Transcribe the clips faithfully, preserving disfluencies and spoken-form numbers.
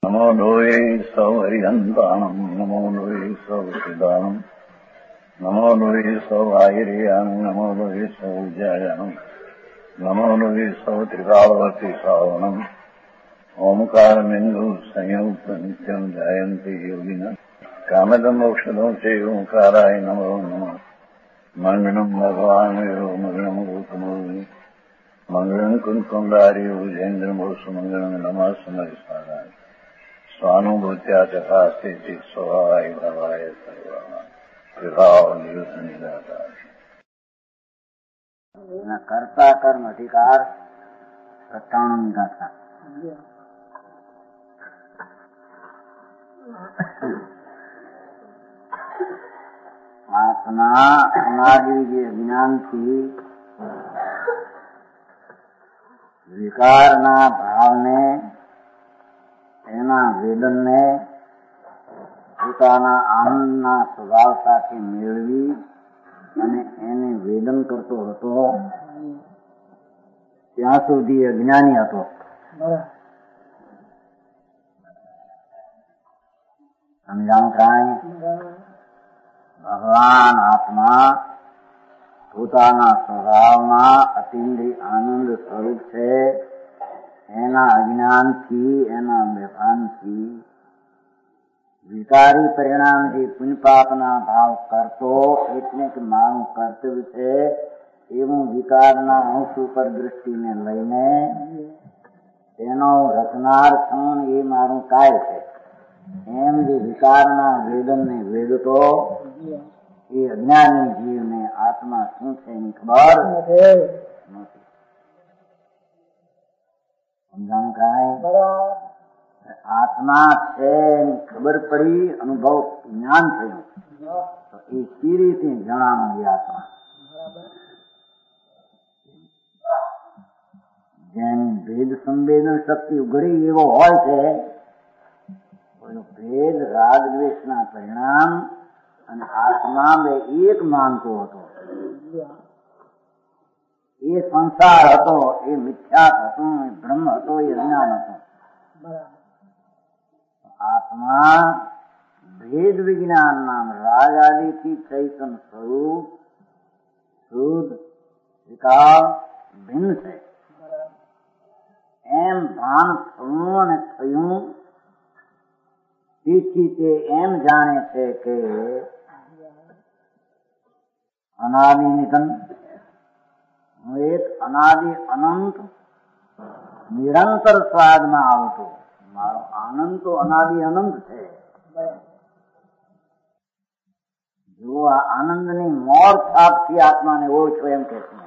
नमो लोये सौहरिहन्ताणम् नमो लोये सौसिदानम् नमो लोये सौभागिर्यानम् नमो लोये सौज्यायानम् नमो लोये सौत्रिकावती सावनम् ओंकारमिन्दु संयुक्त नित्यम् जायन्ति योगिनः कामदम् मोक्षदम् च ओंकाराय नमो नमः मङ्गलम् भगवान् वीरो मङ्गलम् गौतमोऽग्नि मङ्गलम् कुन्कुण्डारि भुजेन्द्रमोसु मङ्गलम् नमः समरिसाराय स्वानुभूत्या तथा स्थिति स्वभावाय भवाय सर्वभाव कर्ता कर्म अधिकार सत्तावन का था। आत्मा अनादि जे ज्ञान थी વિકારના ભાવને એના વેદનને પોતાના આનંદના સ્વભાવ સાથે મેળવી અને એને વેદન કરતો હતો ત્યાં સુધી અજ્ઞાની હતો. સમજાણું કાંઈ? ભગવાન આત્મા પોતાના સ્વભાવમાં અતિન્દ્રિય આનંદ સ્વરૂપ છે. એના અજ્ઞાનથી એના બેભાનથી વિકારી પરિણામથી પુણ્યપાપના ભાવ કરતો એટલે કે મારું કર્તવ્ય છે એવું વિકારના અંશ ઉપર દૃષ્ટિને લઈને તેનો રચનાર છું એ મારું કાર્ય છે એમ જે વિકારના વેદનને વેદતો એ અજ્ઞાની જીવને આત્મા શું છે એની ખબર નથી. સમજાણું કાંઈ? આત્મા છે એની ખબર પડી, અનુભવ જ્ઞાન થયું તો એ સી રીતે જણાનું એ આત્મા જેની ભેદ સંવેદન શક્તિ ઉઘડી એવો હોય છે. ભેદ રાગ દ્વેષના પરિણામ અને આત્મા બે એક માનતો હતો. એ સંસાર હતો, એ મિથ્યાત હતો, એ બ્રહ્મ હતો, એ અજ્ઞાન હતો. આત્મા ભેદ વિજ્ઞાન નામ રાગ આદિથી ચૈતન સ્વરૂપ શુદ્ધ વિકાર ભિન્ન છે એમ ભાન થયું અને થયું. તેથી તે એમ જાણે છે કે અનાદિ નિધન હું એક અનાદિ અનંત નિરંતર સ્વાદમાં આવતો મારો આનંદ તો અનાદિ અનંત છે. જો આ આનંદની મોર છાપથી આત્માને ઓળખો એમ કે છે.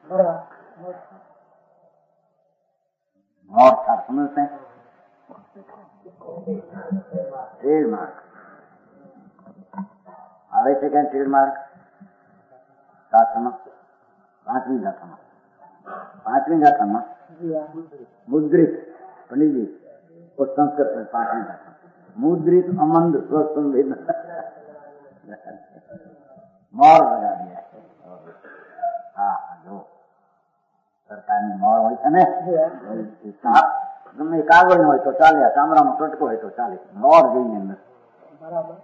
મોર છાપ સમજશે? ટ્રેડમાર્ક આવે છે કે ટ્રેડમાર્ક ગાથામાં પાંચમી ગાથામાં પાંચમી ગાથામાં મુદ્રિત પંડિતજી સંસ્કૃત પાંચમી ગાથા મુદ્રિત અમંદ સ્વસંવેદન મોર લગા દિયા. હા જો સરકારની મોર હોય છે ને ગમે કાગળ હોય તો ચાલે, ચામડામાં ટટકો હોય તો ચાલે, મોર જઈને અંદર બરાબર.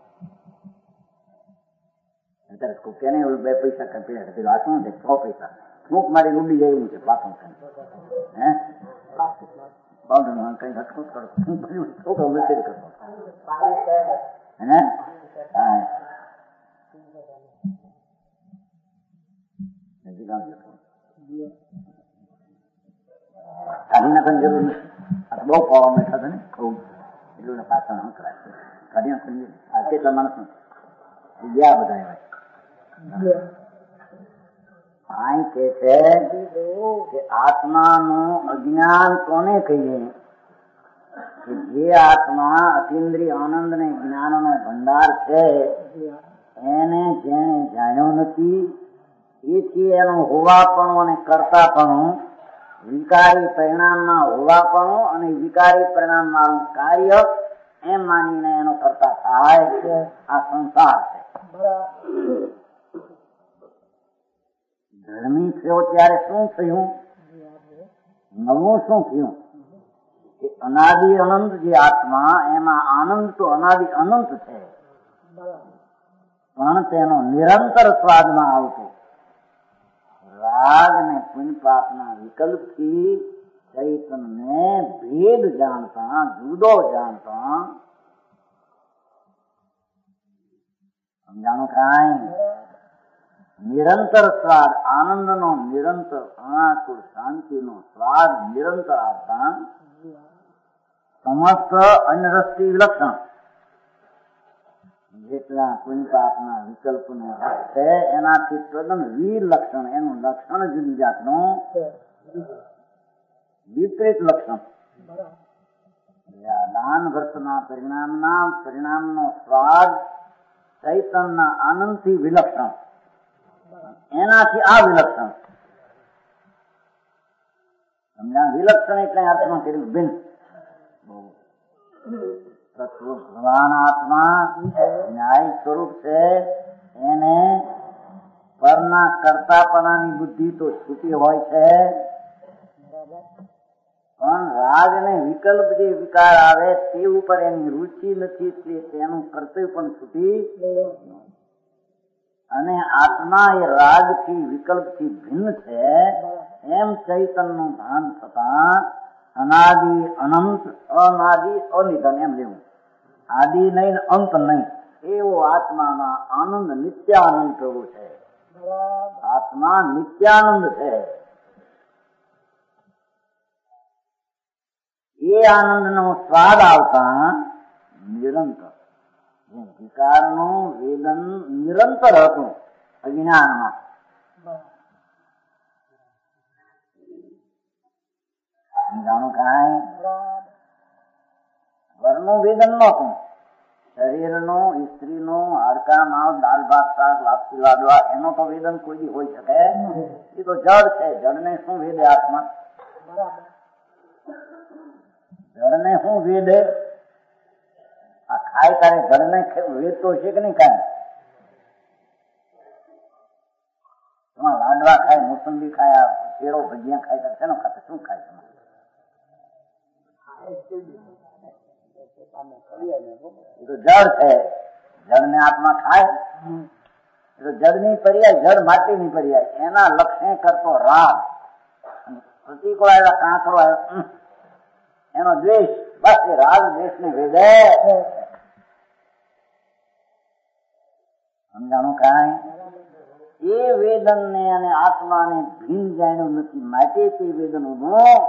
અત્યારે કેને બે પૈસા કપી આ શું છે? છ પૈસા સ્મોક મારી ઉડી જાય એવું છે પાછું હે બાઉન્ડર કઈ હટકો છોકરો મેસેજ કરતો હે કાઢી નાખવાની જરૂર નથી. આ બહુ પાવા બેઠા હતા ને ખૂબ એટલું પાછળ ન કરાય. કાઢી નાખવાની આ કેટલા માણસ ગયા બધા એવા આ કે છે કે આત્માનું અજ્ઞાન કોને કહીએ કે જે આત્મા અતિન્દ્રિય આનંદ ને જ્ઞાન નો ભંડાર છે એને જેને જાણ્યો નથી એથી એનું હોવાપણું અને કરતાપણું વિકારી પરિણામમાં હોવાપણું અને વિકારી પરિણામમાં કાર્ય એમ માનીને એનો કરતા થાય છે. આ સંસાર છે. ધર્મી થયો ત્યારે શું થયું? નવું શું થયું? કે અનાદિ અનંત જે આત્મા એમાં આનંદ તો અનાદિ અનંત છે, પણ તેનો નિરંતર સ્વાદમાં આવતો રાગ ને પુણ્ય પાપના વિકલ્પથી ચૈતન્ય ભેદ જાણતા, જુદો જાણતા, સમજાણું કાંઈ? નિરંતર સ્વાદ આનંદનો નિરંતર અનાકુળ શાંતિનો સ્વાદ નિરંતર આવતા સમસ્ત અન્યરસ્તિ વિલક્ષણ જેટલા પુણ્ય પાપના વિકલ્પનો છે એનાથી તદ્દન વિલક્ષણ, એનું લક્ષણ જુદી જાતનું વિપરીત લક્ષણ. દાન વ્રતના પરિણામના પરિણામનો સ્વાદ ચૈતનના આનંદથી વિલક્ષણ, એનાથી આ વિલક્ષણ. સમજા? વિલક્ષણ એટલે અર્થમાં કર્યું ભિન્ન. ભગવાન આત્મા ન્યાય સ્વરૂપ છે, એને પરના કરતાપણાની બુદ્ધિ તો છૂટી હોય છે, પણ રાગ ને વિકલ્પ જે વિકાર આવે તે ઉપર એની રુચિ નથી, તેનું કર્તવ્ય પણ છૂટી. અને આત્મા એ રાગ થી વિકલ્પ થી ભિન્ન છે એમ ચૈતન્ય નું ભાન થતા અનાદિ અનંત અનાદિ અનિધન એમ લેવું, આદિ નહીં અંત નહીં એવો આત્મામાં આનંદ નિત્યાનંદ પ્રભુ છે. આત્મા નિત્યાનંદ છે. એ આનંદ નો સ્વાદ આવતા નિરંતર વિકારનું વેદન નિરંતર હતું અજ્ઞાનમાં. સમજાણું કાંઈ? ઘરનું વેદન નહોતું, શરીરનું, સ્ત્રીનું, હાડકા માવ, દાલ ભાત શાક લાપસી લાડવા એનો તો વેદન કોઈ દી હોઈ શકે? એ તો જડ છે. જડને શું વેદે આત્મા? જડને શું વેદે? આ ખાય ત્યારે જડને વેદતો છે કે નહીં? કાંઈ એમાં લાડવા ખાય, મોસંબી ખાય, કેળો ભજીયા ખાય ત્યારે શેનો ખાતે? શું ખાય? એ તો જડ છે. જડ ને આત્મા ખાય? એ તો જડ ની પર્યાય, જડ માટી ની પર્યાય. એના લક્ષણે કરતો રાગ, પ્રતિકૂળ આવ્યા, કાંકરો આવ્યો, એનો દ્વેષ, બસ એ રાગ દ્વેષ ને વેદે. સમજાણું કાંઈ? એ વેદન ને અને આત્માને ભીન જાણ્યું નથી, માટે તે વેદન ઉભું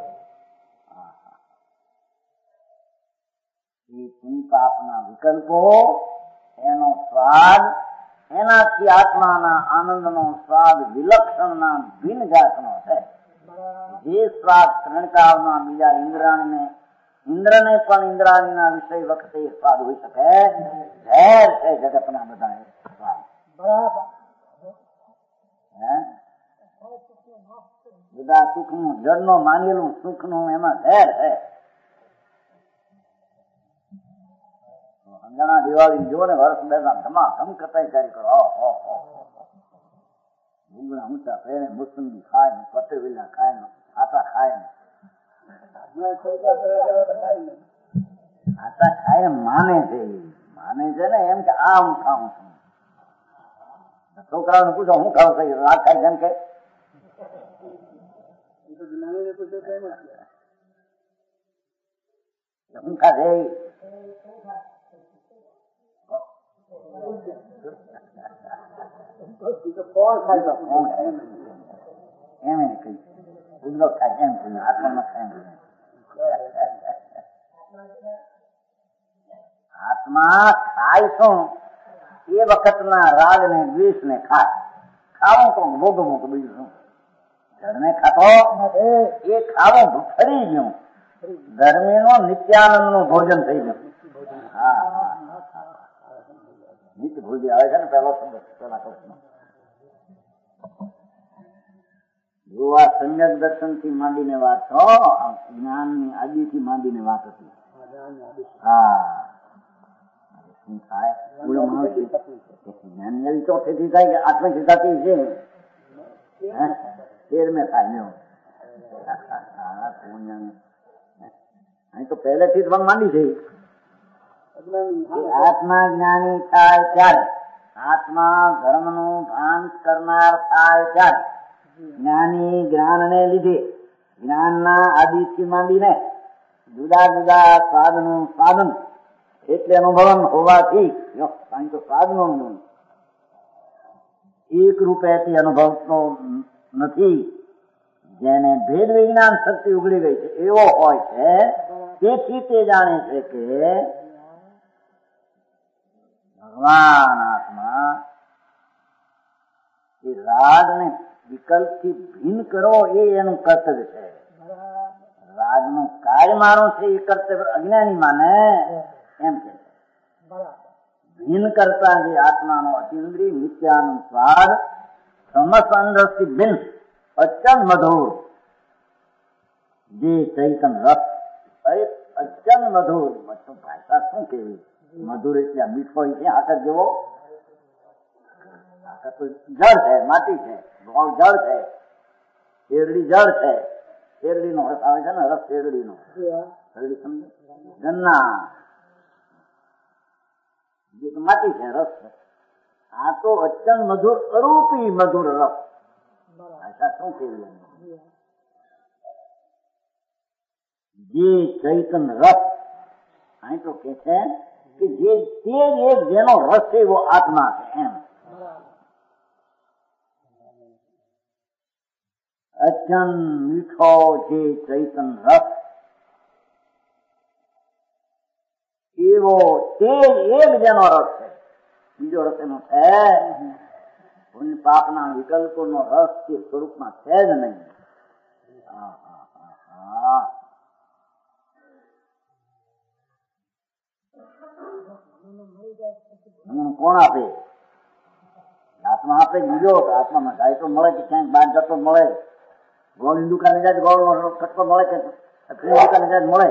એ પુણ્ય પાપના વિકલ્પો, એનો સ્વાદ, એનાથી આત્માના આનંદનો સ્વાદ વિલક્ષણના ભિન્ન જાતનો છે. જે સ્વાદ ત્રણકાળમાં બીજા ઇન્દ્રાણીને ઇન્દ્રને પણ ઇન્દ્રાણીના વિષય વખતે સ્વાદ હોઈ શકે, ઝેર છે જગતના બધા સ્વાદ. બધા સુખનું, જળનો માનેલું સુખનું એમાં ઝેર છે. સમજાણા? દિવાળી જો ને વર્ષ બે ધમાધમ કતાઈ કરો, ડુંગળા ઊંચા પહેરે, મોસંબી ખાય ને, પતરવેલા ખાય ને, આટા ખાય ને, આટા ખાય માને છે. માને છે ને એમ કે આ હું ખાઉં છું. છોકરાઓને પૂછો હું ખાવ છું, રાત ખાય જેમ કે હું ખાધે કોણ ખાય તો કોણ ખાય એમ એને કહ્યું. ઉદલો ખાય એમ કહ્યું, આત્મા ખાય. આત્મા ખાય શું? એ વખતના રાગ ને દ્વેષ ને ખાય. ખાવું તો ભોગવું તો બીજું શું? જળને ખાતો એ ખાવું ફરી ગયું, ગરમી નો નિત્યાનંદ નું ભોજન થઈ ગયું. હા, નિત્ય ભોજન આવે છે ને પેલો શબ્દ પેલા કક્ષમાં. જો આ સમ્યક દર્શન થી માંડીને વાત છો, જ્ઞાન ની આદિ થી માંડીને વાત હતી. હા, શું થાય? જ્ઞાન એવી ચોથેથી થાય કે આઠમેથી થતી છે, તેર મેં થાય ને અહીં તો પહેલેથી જ માંડી છે. આત્મા જ્ઞાની થાય ત્યારે, આત્મા ધર્મનું ભાન કરનાર થાય ત્યારે, જ્ઞાની જ્ઞાનને લીધે જ્ઞાનના આદિથી માંડીને જુદા જુદા સાધનું સાધન એટલે અનુભવન હોવાથી અહીં તો સાધનો એક રૂપેથી અનુભવતો નથી. જેને ભેદ વિજ્ઞાન શક્તિ ઉગડી ગઈ છે એવો હોય છે. તેથી તે જાણે છે કે ભગવાન આત્મા એ રાગને વિકલ્પથી ભિન્ન કરો એ એનું કર્તવ્ય છે. રાગનું કાર્ય મારું છે એ કર્તવ્ય અજ્ઞાની માને એમ કે ભિન્ન કરતા જે આત્માનો અતિન્દ્રિય નિત્યાનંદ સ્વાદ સમસંદથી ભિન્ન અચન મધુર જે ચૈતન રસ અચન મધુર. ભાષા શું કેવી મધુર એટલે મીઠો છે. આકર જેવો આકર તો જળ છે, માટી છે, ગોળ જળ છે, શેરડી જળ છે. શેરડી નો રસ આવે છે ને, રસ શેરડી નો શેરડી સમજે ગન્ના જે માટી છે, રસ છે. આ તો અચન મધુર અરૂપી મધુર રસ. ભાષા શું કેવી જે ચૈતન રસ. અહીં તો કે છે કે જે તે એક જેનો રસ છે એવો આત્મા છે એમ. અચન મીઠો જે ચૈતન રસ એવો તે એક જેનો રસ છે. બીજો રસ એનો છે પુણ્ય પાપના વિકલ્પોનો રસ કે સ્વરૂપમાં છે જ નહીં. કોણ આપે? આત્મા આપે. બીજો આત્મામાં ગાય તો મળે કે ક્યાંક બહાર જતો મળે. ગોળની દુકાને જાય ગોળ નો કટકો મળે કે દુકાને જાય મળે.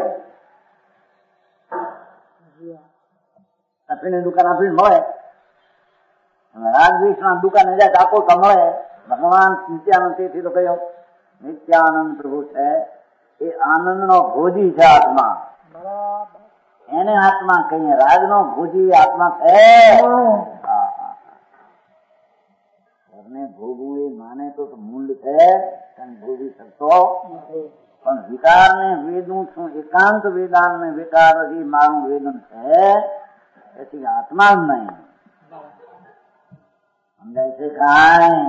અફીણની દુકાન અફીણ મળે. રાજવીશ ના દુકાને જાય તો આખો મળે. ભગવાન નિત્યાનંદ તેથી તો કહ્યું નિત્યાનંદ પ્રભુ છે એ આનંદ નો ભોજી છે આત્મા. એને આત્મા કહીએ. રાગ નો ભોજી આત્મા છે. ભોગવું એ માને તો મૂળ છે, ભોગવી શકતો પણ વિકાર ને વેદું છું એકાંત વેદાંત ને વિકાર મારું વેદન છે એથી આત્મા જ નહીં. સમજાય છે કાંઈ?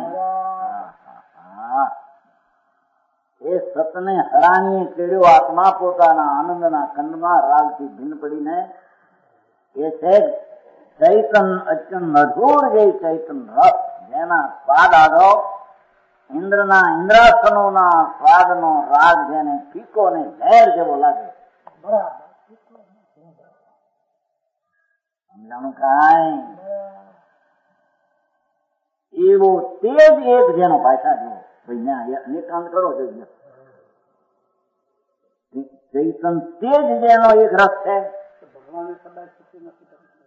એ સતને હરાણીએ કેળ્યો આત્મા પોતાના આનંદના કંડમાં રાગથી ભિન્ન પડીને એ છે ચૈતન અચન મધુર જે ચૈતન રસ જેના સ્વાદ આદો ઇન્દ્રના ઇન્દ્રાસનોના સ્વાદનો રાગ જેને ફીકો ને ઝેર જેવો લાગે. સમજાણું કાંઈ? એવો તે જ એક જેનો ભાષા જેવો અનેકાંત કરો છો ચૈતન તે જ જેનો એક રસ છે. ભગવાન કદાચ સુખી નથી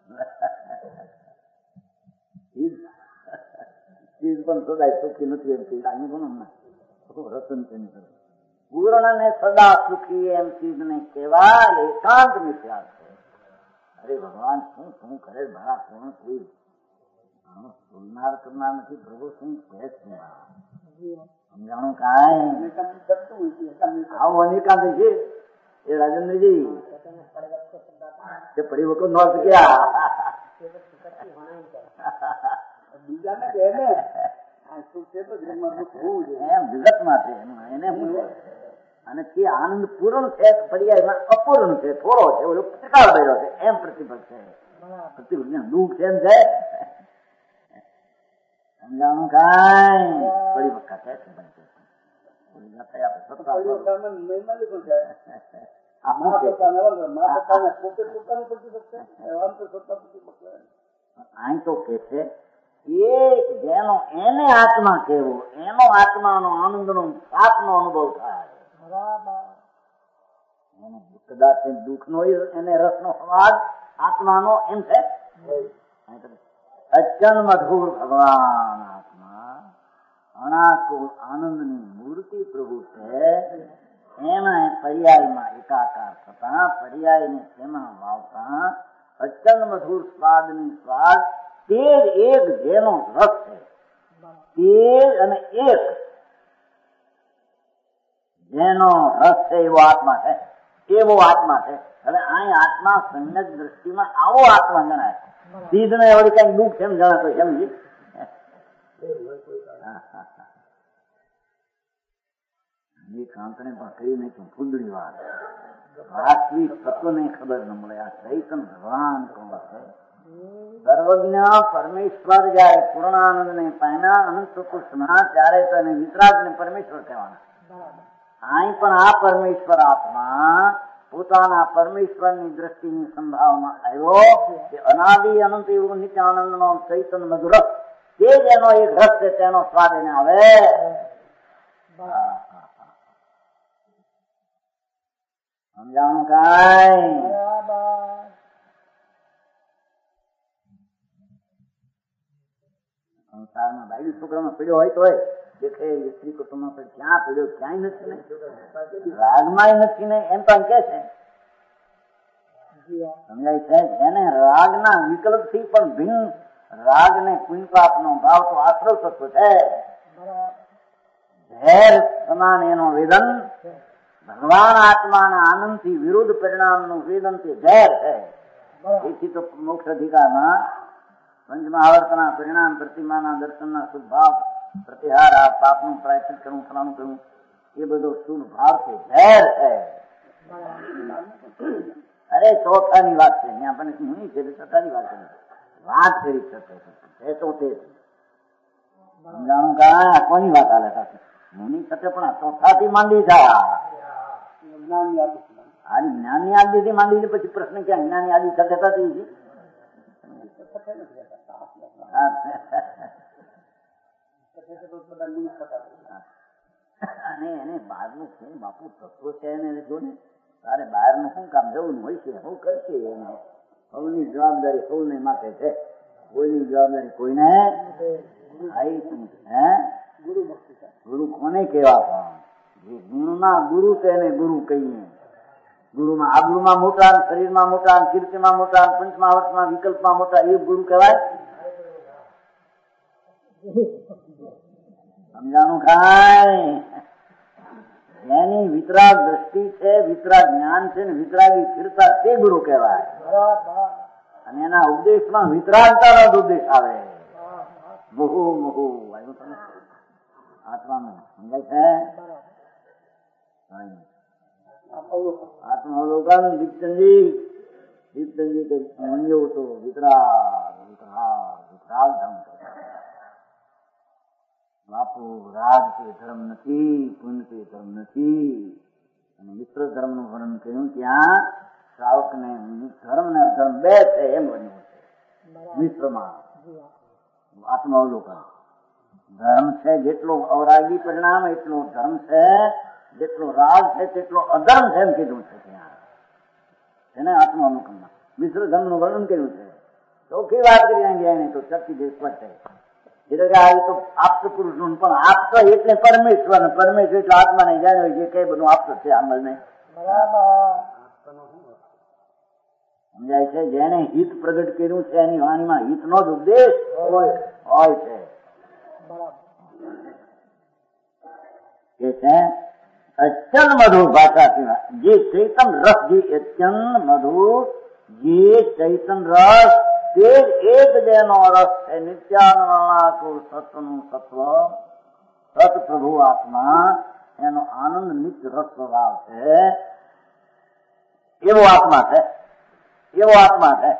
ચીજ પણ સદાય સુખી નથી એમ ચીજ રતન પૂર્ણ ને સદા સુખી એમ ચીજ ને કહેવાય એકાંત મિથ્યા છે. અરે ભગવાન શું શું કરે મારા પૂર્ણ કોઈ સુનનાર કરનાર નથી. પ્રભુ શું કહે છે સમજાણું કાંઈ? આવું અનેકાંત છે એ રાજેન્દ્રજી પડી વખત નોર્થ ગયા અને તે આનંદ પૂર્ણ છે પર્યાયમાં અપૂર્ણ છે, થોડો છે, ઓલો પ્રકાર થયો છે એમ પ્રતિભા છે. પ્રતિભા દુઃખ છે એમ છે. સમજાણું કાંઈ? પરિપક્કા છે અહીં તો કે છે એક જેનો એને આત્મા કેવો એનો આત્માનો આનંદનો સાપનો અનુભવ થાય. એને કદાચ દુઃખ નો એને રસનો સ્વાદ આત્માનો એમ છે. અચન મધુર ભગવાન આત્મા અનાકુળ આનંદની મૂર્તિ પ્રભુ છે. એના પર્યાયમાં એકાકાર થતા પર્યાયને તેમાં વાવતા અચલ મધુર સ્વાદની સ્વાદ તે એક જેનો રસ છે, તે અને એક જેનો રસ છે એવો આત્મા છે, એવો આત્મા છે. હવે અહીં આત્મા સમ્યક દ્રષ્ટિમાં આવો આત્મા ગણાય. સીધ ને વળી કઈ દુઃખ છે એમ જણાતો સમજી. એ કાંતને પણ કહી નાખ્યું ફૂંદડી વાત. વાસ્તવિક તત્વને ખબર ન મળે. આ ચૈતન ભગવાન કોણ છે? સર્વજ્ઞ પરમેશ્વર જયારે પૂર્ણાનંદ ને પામ્યા અનંત કૃષ્ણના ત્યારે તેને વિતરાગ ને પરમેશ્વર કહેવાના. અહીં પણ આ પરમેશ્વર આત્મા પોતાના પરમેશ્વરની દ્રષ્ટિની સંભાવમાં આવ્યો કે અનાદિ અનંત એવું નિત્યાનંદ નો ચૈતન મધુર તે જ એનો એક રસ છે, તેનો સ્વાદ એને આવે. સમજાણું કાંઈ? સંસારમાં બાયડી છોકરામાં પીડ્યો હોય તો દેખે સ્ત્રી કુટુંબમાં પણ ક્યાં પીડ્યો ક્યાંય નથી ને, રાગમાં નથી ને એમ પણ કે છે. સમજાય છે? જેને રાગના વિકલ્પ થી પણ ભિન્ન રાગ ને પુણ્યપાપ નો ભાવ તો આશ્રવ તત્વ છે. ઝેર સમાન એનો વેદન, ભગવાન આત્માના આનંદ થી વિરુદ્ધ પરિણામ નું વેદન તે ઝેર છે. તેથી તો મોક્ષ અધિકારમાં પંચમહાવર્તના પરિણામ પ્રતિમાના દર્શનના શુભ ભાવ પ્રતિહાર, આ પાપનું પ્રાયશ્ચિત કરવું, ફલાણું કરવું, એ બધો શુભ ભાવ છે, ઝેર છે. અરે ચોથાની વાત છે, ત્યાં પણ મુનિ છે ચોથાની વાત કરી વાત કરી શકે તો તે સમજાણું કા કોની વાત હાલે સાથે મુનિ સાથે પણ આ ચોથાથી માંડી થાય. આ જ્ઞાનની આદિથી માંડી પછી પ્રશ્ન ક્યાં જ્ઞાનની આદિ સત્યતાથી છે. અને એને બહારનું શું બાપુ તત્વ છે એને જો ને તારે બહારનું શું કામ જવું હોય છે, શું કરશે એને સૌની જવાબદારી સૌને માથે છે, કોઈની જવાબદારી કોઈને. હે ગુરુ કોને કેવા પણ જે ગુણના ગુરુ છે એને ગુરુ કહીએ. ગુરુમાં આબરૂમાં મોટા, શરીરમાં મોટા, કીર્તિમાં મોટા, પંચમહાવર્તમાં વિકલ્પમાં મોટા, એ ગુરુ કહેવાય. સમજાણું ખાય? એની વિતરાગ દ્રષ્ટિ છે, વિતરાગ જ્ઞાન છે ને વિતરાગી સ્થિરતા તે ગુરુ કહેવાય. અને એના ઉપદેશમાં વિતરાગતાનો જ ઉપદેશ આવે. બહુ બહુ આવ્યું તમે આત્માનું સમજાય છે. આત્માવલોકન દીપચંદજી દીપચંદજી કે મંડ્યો તો વિતરાગ વિતરાગ વિતરાગ ધર્મ બાપુ. રાગ તે ધર્મ નથી, પુણ્ય તે ધર્મ નથી. અને મિત્ર ધર્મ નું વર્ણન કર્યું ત્યાં શ્રાવક ને ધર્મ ને ધર્મ બે છે એમ વર્ણ્યું છે મિત્રમાં. આત્માવલોકન ધર્મ છે જેટલો અવરાગી પરિણામ એટલો ધર્મ છે, જેટલો રાગ છે તેટલો અધર્મ છે એમ કીધું છે ત્યાં. એને આત્માવલોકનમાં મિશ્ર ધર્મ નું વર્ણન કર્યું છે. ચોખ્ખી વાત કરી ગયા એને તો શક્તિ દેશ પર છે. એટલે કે આ તો આપત પુરુષ નું પણ આપત એટલે પરમેશ્વર, પરમેશ્વર એટલે આત્મા ને જાણ્યો જે કઈ બધું આપત છે આમલ ને. સમજાય છે? જેને હિત પ્રગટ કર્યું છે એની વાણીમાં હિત નો જ ઉપદેશ હોય છે. કે છે અચલ મધુર ભાષા જે ચૈતન રસ, જે અચલ મધુર જે ચૈતન રસ તે એક જેનો રસ છે, નિત્યાનંદ સત્વનું સત્વ, સત પ્રભુ આત્મા, એનો આનંદ નિત્ય રસ સ્વભાવ છે. એવો આત્મા છે, એવો આત્મા છે,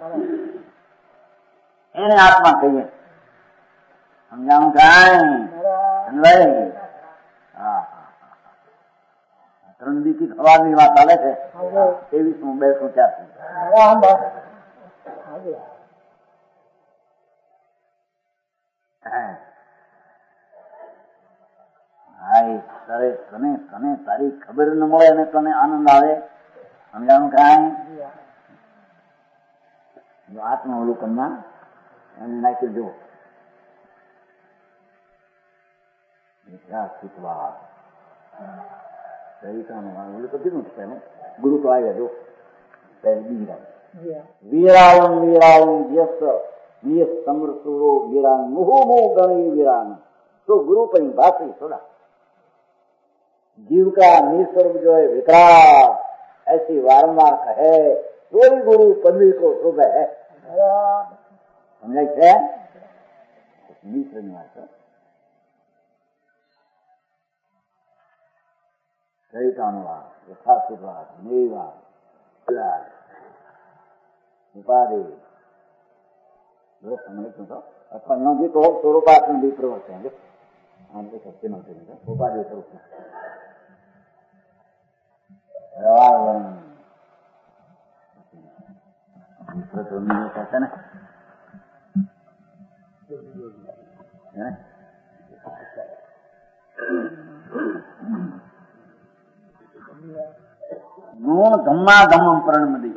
એને આત્મા કહીએ. સમજાણું કાંઈ? હા ત્રણ દી થી સવારની વાત ચાલે છે. ત્રેવીસ હું બે શું ચારથી તને તને તારી ખબર ન મળે અને તને આનંદ આવે. સમજાણું કાંઈ? આત્માવલોકન માં એને નાખી જુઓ. બોલું તો કીધું છે ગુરુ તો આવ્યા જો બીરા વીરાયમ વીરાયમ યસ યસ સમૃતુરો વીરાન મુહુ મુહુ ગણી વીરાન तो गुरु पर भाषी थोड़ा जीव का निस्वर्ग जो है विकराल ऐसी वारंवार कहे तो ही गुरु पदवी को शुभ है समझे છે નિશ્ચયની વાત ચૈતન્યવાદ યથાર્થવાદ નિર્વાદ ઉપાધિ जो समझते हो अपन जी तो स्वरूपात्म भी प्रवर्तन है हमको सत्य न करेंगे उपाधि स्वरूप कहते ना गुण धम्मा धम्म प्रणमदी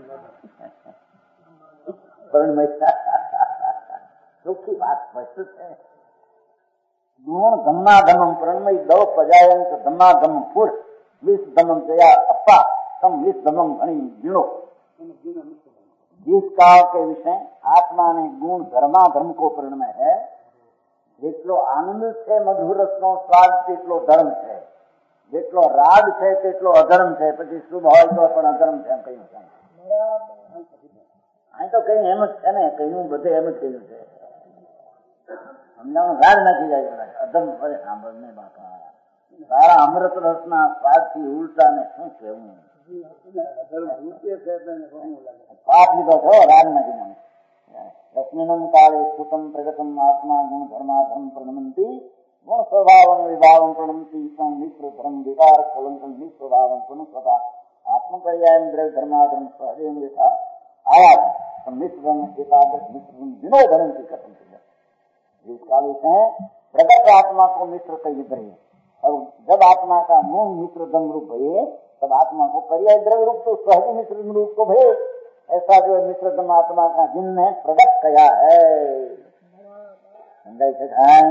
ચોખ્ખી વાત સ્પષ્ટ છે. ગુણ ધમ્માધમમ પ્रणमय दव पजायंत धम्माधम पुर विष धमम जया अपा तम विष धमम घणी जीणो. जिस काल के विषय आत्मा ने गुण धर्माधर्म को प्रणमय है. જેટલો આનંદ છે મધુર રસનો સ્વાદ તેટલો ધર્મ છે, જેટલો રાગ છે તેટલો અધર્મ છે. પછી શુભ હોય તો પણ અધર્મ છે એમ કહ્યું છે. અહીં તો કઈ એમ જ છે ને, કહ્યું બધે એમ જ કહ્યું છે. સમજાવવાનું રાગ નાખી જાય અધર્મ ફરે સાંભળને બાપા. સારા અમૃત રસના સ્વાદથી ઉલટા ને શું કહેવું. પાપ લીધો છો રાગ નાખી જાય. લક્ષ્મીનમ કાળે સ્ફુટમ પ્રગતમ આત્મા ગુણ ધર્માધર્મ પ્रणमन्ति ગુણ સ્વભાવમ વિભાવમ પ્रणमति તમ મિત્ર ધર્મ વિકાર કલંકમ નિસ્વભાવમ પુનઃ સ્વભાવ આત્મપર્યાયમ દ્રવ્ય ધર્માધર્મ સહજેન યથા आया मिश्रण एकादश मिश्रण दिनों धर्म की कथन किया. जिस काल से प्रगट आत्मा को मिश्र कही रहे और जब आत्मा का मूल मिश्र दम रूप भये तब आत्मा को पर्याय द्रव्य रूप तो सहज मिश्र रूप को भये. ऐसा जो मिश्र दम आत्मा का जिनने प्रगट किया है. समझाई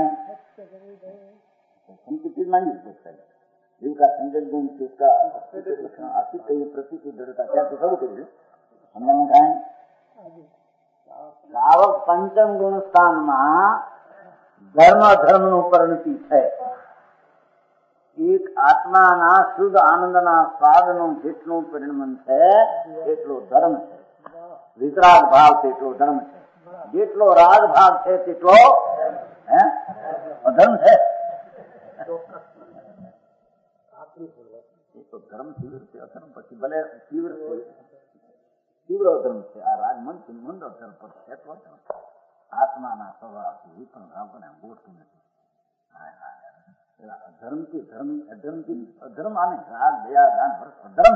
संस्कृति मांगी जीव का संजय गुण किसका अस्तित्व कही प्रति की दृढ़ता क्या तो सब करिए. શ્રાવક પંચમ ગુણ સ્થાનમાં ધર્મ ધર્મ નું પરિણતિ છે. એક આત્માના શુદ્ધ આનંદના સ્વાદનું જેટલું પરિણમન છે એટલો ધર્મ છે. વિતરાગ ભાવ તેટલો ધર્મ છે. જેટલો રાગ ભાવ છે તેટલો અધર્મ છે. તો ધર્મ તીવ્ર છે, અધર્મ પછી ભલે તીવ્ર છે तीव्र धर्म से आ राग मन की मंद धर्म पर क्षेत्र आत्मा ना स्वभाव से विपन भावना गोष्ठी नहीं. धर्म की धर्म अधर्म की अधर्म आने राग दया दान पर अधर्म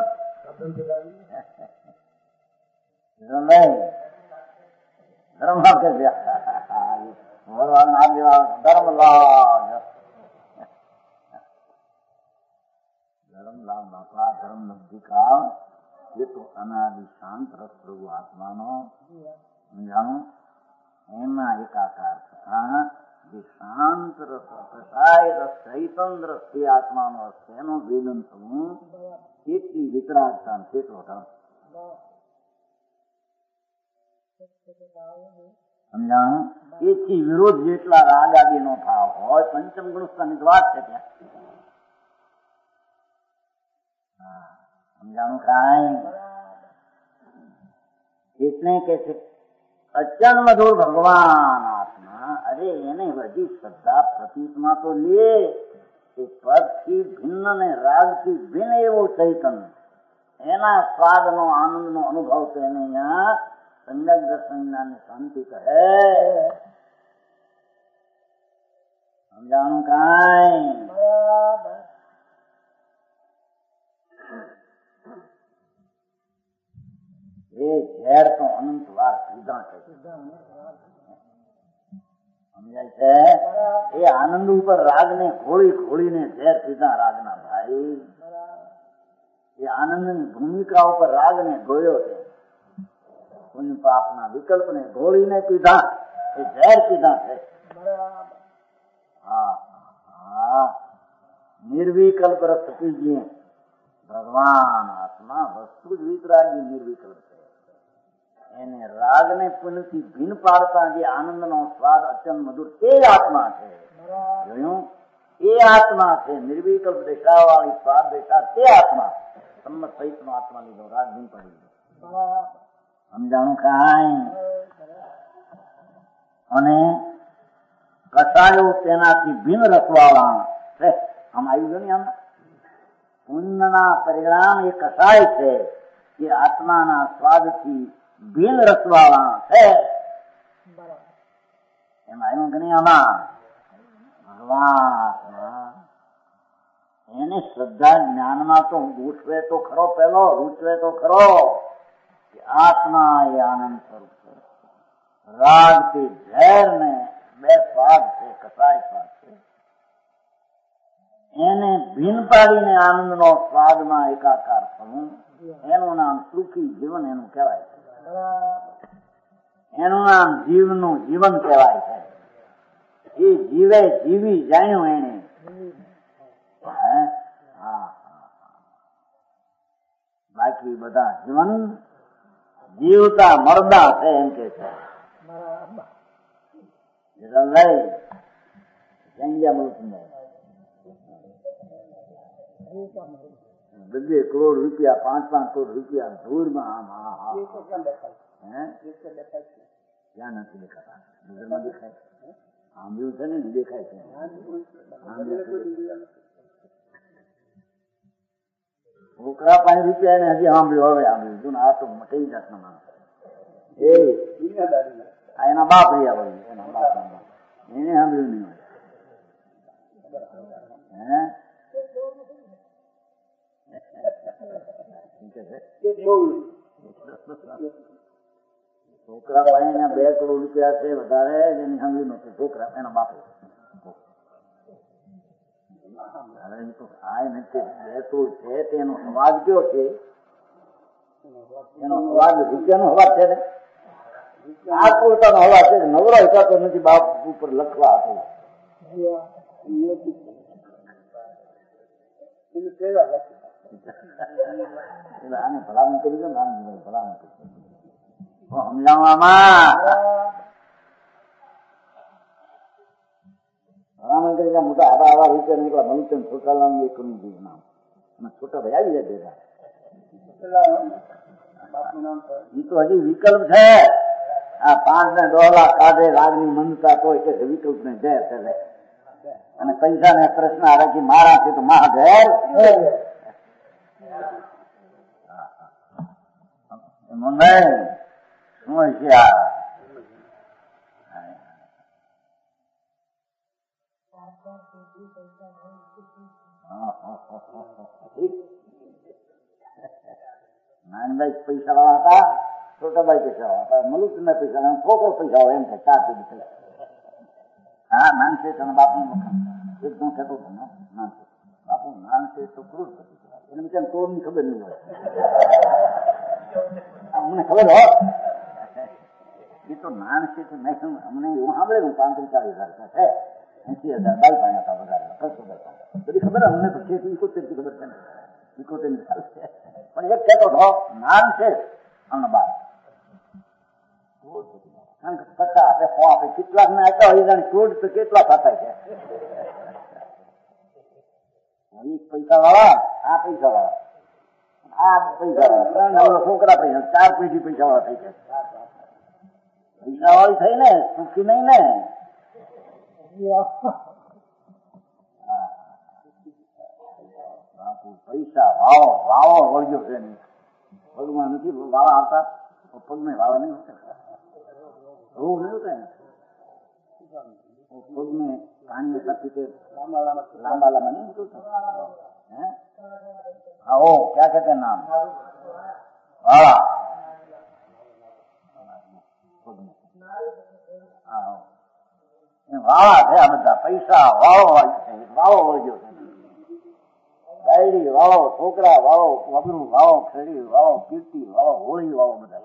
नहीं धर्म के दिया भगवान आप धर्म लाभ धर्म लाभ बापा धर्म लब्धि का ये तो अनादि शांत रस प्रभु आत्मा नो समझाणो एमा एकाकार था. જે શાંત રસ પ્રસાય રસ ચૈતન્ય રસ તે આત્માનો રસ એનો વેદન થવું એટલી વિતરાગતા તેટલો ધર્મ. સમજાણું. એથી વિરોધ જેટલા રાગ આદિનો ભાવ હોય પંચમ ગુણસ્થાની વાત છે ત્યાં. સમજાણું કાંઈ એટલે કે છે અચન મધુર ભગવાન આત્મા. અરે એને બધી શ્રદ્ધા પ્રતીતમાં તો લે એ પદથી ભિન્ન ને રાગથી ભિન્ન એવો ચૈતન્ય એના સ્વાદનો આનંદનો અનુભવ તો એને અહીંયા સંજ્ઞ દર્શનની શાંતિ કહે. સમજાણું કાંઈ. એ ઝેર તો અનંત વાર પીધા છે. સમજાય છે. એ આનંદ ઉપર રાગ ને ઘોળી ઘોળીને ઝેર પીધા રાગના ભાઈ. એ આનંદની ભૂમિકા ઉપર રાગ ને ગોયો છે. પુણ્ય પાપના વિકલ્પ ને ઘોળીને પીધા એ ઝેર પીધા છે. હા હા નિર્વિકલ્પ રસ પીજીએ ભગવાન આત્મા વસ્તુ જ વિતરાગી નિર્વિકલ્પ છે. એને રાગને પુનઃથી ભીન પાડતા જે આનંદનો સ્વાદ અત્યંત મધુર તે આત્મા છે. જોયું? એ આત્મા છે નિર્વિકલ્પ દેખાવાળી સ્વાદ દેખા તે આત્મા. સંમત સહિત નો આત્મા લીધો, રાગ ભીન પડી ગયો. સમજાણું કાંઈ? અને કસાયો તેનાથી ભીન રસવાળા છે. આમ આવી ગયો ને આમ પુણ્યના પરિણામ એ કસાય છે કે આત્માના સ્વાદથી ભીન રસવાળા છે. એમાં આવ્યું કે નહીં? આમાં ભગવાન એને શ્રદ્ધા જ્ઞાનમાં તો ગૂંઠવે તો ખરો, પેલો રૂચવે તો ખરો કે આત્મા એ આનંદ સ્વરૂપ છે. રાગ થી ઝેર ને બે સ્વાદ છે, કસાય સ્વાદ છે. એને ભીન પાડીને આનંદનો સ્વાદમાં એકાકાર થવું એનું નામ સુખી જીવન એનું કહેવાય છે. એનું નામ જીવનું જીવન કહેવાય છે. એ જીવે જીવી જાણ્યું એને. બાકી બધા જીવન જીવતા મરદા છે એમ કે છે. બે કરોડ રૂપિયા, પાંચ પાંચ કરોડ રૂપિયા ધૂળમાં આમ હા હા ક્યાં નથી દેખાતા? નજરમાં દેખાય? આંબળ્યું છે ને દેખાય છે. છોકરા પાંચ રૂપિયા એને હજી સાંભળ્યું, હવે સાંભળ્યું. આ તો કઈ જાતના માણસ એ એના બાપ રહ્યા હોય, એના બાપ એને સાંભળ્યું નહીં હોય. હે છોકરા ભાઈ બે કરોડ રૂપિયા છે વધારે એની સાંભળ્યું નથી. છોકરા એના બાપે છે તેનો સ્વાદ કયો છે? એનો સ્વાદ રૂપિયાનો હવાજ છે ને આ પોતાનો હવાજ છે. નવરો હિસાબતો નથી બાપ ઉપર લખવા આપે. આને ભલામણ કરી દો, ભલામણ કરી સમજાવવામાં ભલામણ કરી મોટા આવા આવા રૂપિયા નીકળ્યા. મનુષ્ય છોટા લાવ એક કરું નામ અને છોટા ભાઈ આવી જાય ભેગા. એ તો હજી વિકલ્પ છે. આ પાંચ ને દોહલા કાઢે રાગની મંદતા તો કે વિકલ્પ ને ઝેર કરે અને પૈસા ને પ્રશ્ન રાખી મારા છે તો મહા ઝેર. શું છે આ? નાનભાઈ પૈસા વાળા હતા, છોટાભાઈ પૈસા વાળા હતા, મલુકના પૈસા, છોકરો પૈસા વાળા એમ થાય ચાર પેઢી. હા નાનશેઠ અને બાપુ એકદમ થતો હતો નાનશેઠ. બાપુ નાનશેઠ તો કરોડપતિ કહેવાય. એને બિચારા તોડ ની ખબર નહીં હોય. અમને ખબર હોય એ તો નાનશેઠ અમને એવું સાંભળે પાંત્રીસ ચાલીસ હજાર છે, એસી હજાર બાઈ પાંચ હતા વધારે ખર્ચો કરતા. બધી ખબર અમને તો છે ઇકોતેર થી ખબર છે ને ઇકોતેર ની સાલ છે. પણ એક કહેતો હતો નાનશેઠ અમને બાર પચાસ આપે સો આપે કેટલાક ને આપ્યા હોય જાણે કરોડ તો કેટલા થતા છે. પૈસા વાળા આ પૈસા વાળા આ પૈસા વાળા ત્રણ નવરો છોકરા પૈસા ચાર પેઢી પૈસા વાળા થઈ જાય. પૈસા વાળી થઈ ને સુખી નહીં ને. પૈસા વાવો વાવો વળગ્યો છે નહીં. પગમાં નથી વાવા આવતા, પગને વાવા નહીં હોતા. રોગ નહીં હોતા ને પગને પાણી સાથે લાંબા લાંબા નહીં હોતા. હા ઓ ક્યાં કહેते નામ વાળા વાળા છે આ બધા. પૈસા વાળો વાળો વળગ્યો છે. ડાયરી વાળો, છોકરા વાળો, વગરું વાળો, ખેડી વાળો, કીર્તિ વાળો, હોળી વાળો બધા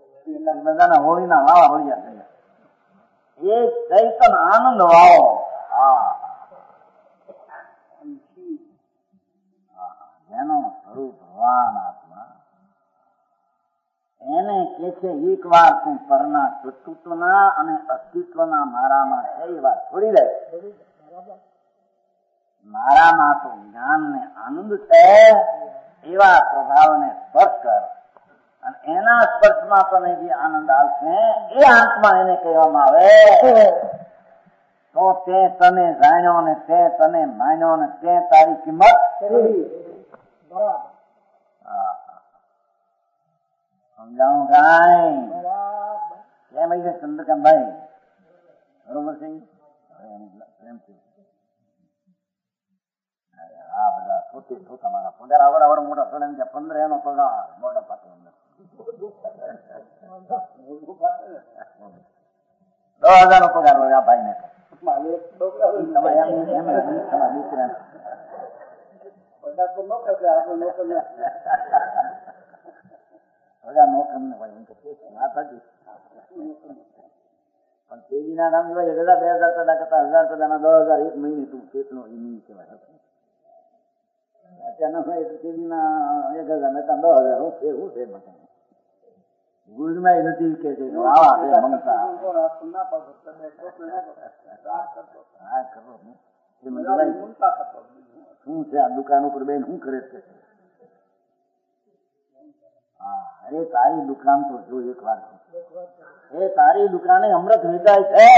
બધાના હોળીના વાળા વળ્યા છે. એ ચૈતન આનંદ વાળો જેનો સ્વરૂપ ભગવાન આત્મા એને કે છે એક વાર તું પરના કર્તૃત્વના અને અસ્તિત્વના મારામાં છે એ વાત છોડી દે. મારામાં તો જ્ઞાન ને આનંદ છે એવા પ્રભાવને સ્પર્શ કર અને એના સ્પર્શમાં તને જે આનંદ આવશે એ આત્મા એને કહેવામાં આવે. તો તે તને જાણ્યો ને તે તને માન્યો ને તે તારી કિંમત સમજાવું કાંઈ કેમ છે ચંદ્રકાંતભાઈ? બરોબર છે. પ્રેમથી આ બધા પોતે તમારા પગાર આવડ આવડ મોટા સડે ને પંદર એનો પગાર મોટા પાકે દસ હજાર નો પગાર હોય આ ભાઈ ને પણ તેજીના નામ બે હજાર પેદા કરતા હજાર પેદા ના દસ હજાર એક મહિને તું કેટલો ઈ કહેવાય. અચાનક તેજીના એક હજાર ને દસ હજાર હું છે શું છે ગુજમાં નથી કે છે શું છે આ દુકાન ઉપર બેન શું કરે છે? હા અરે તારી દુકાન તો જો એક વાર એ તારી દુકાને અમૃત વેચાય છે.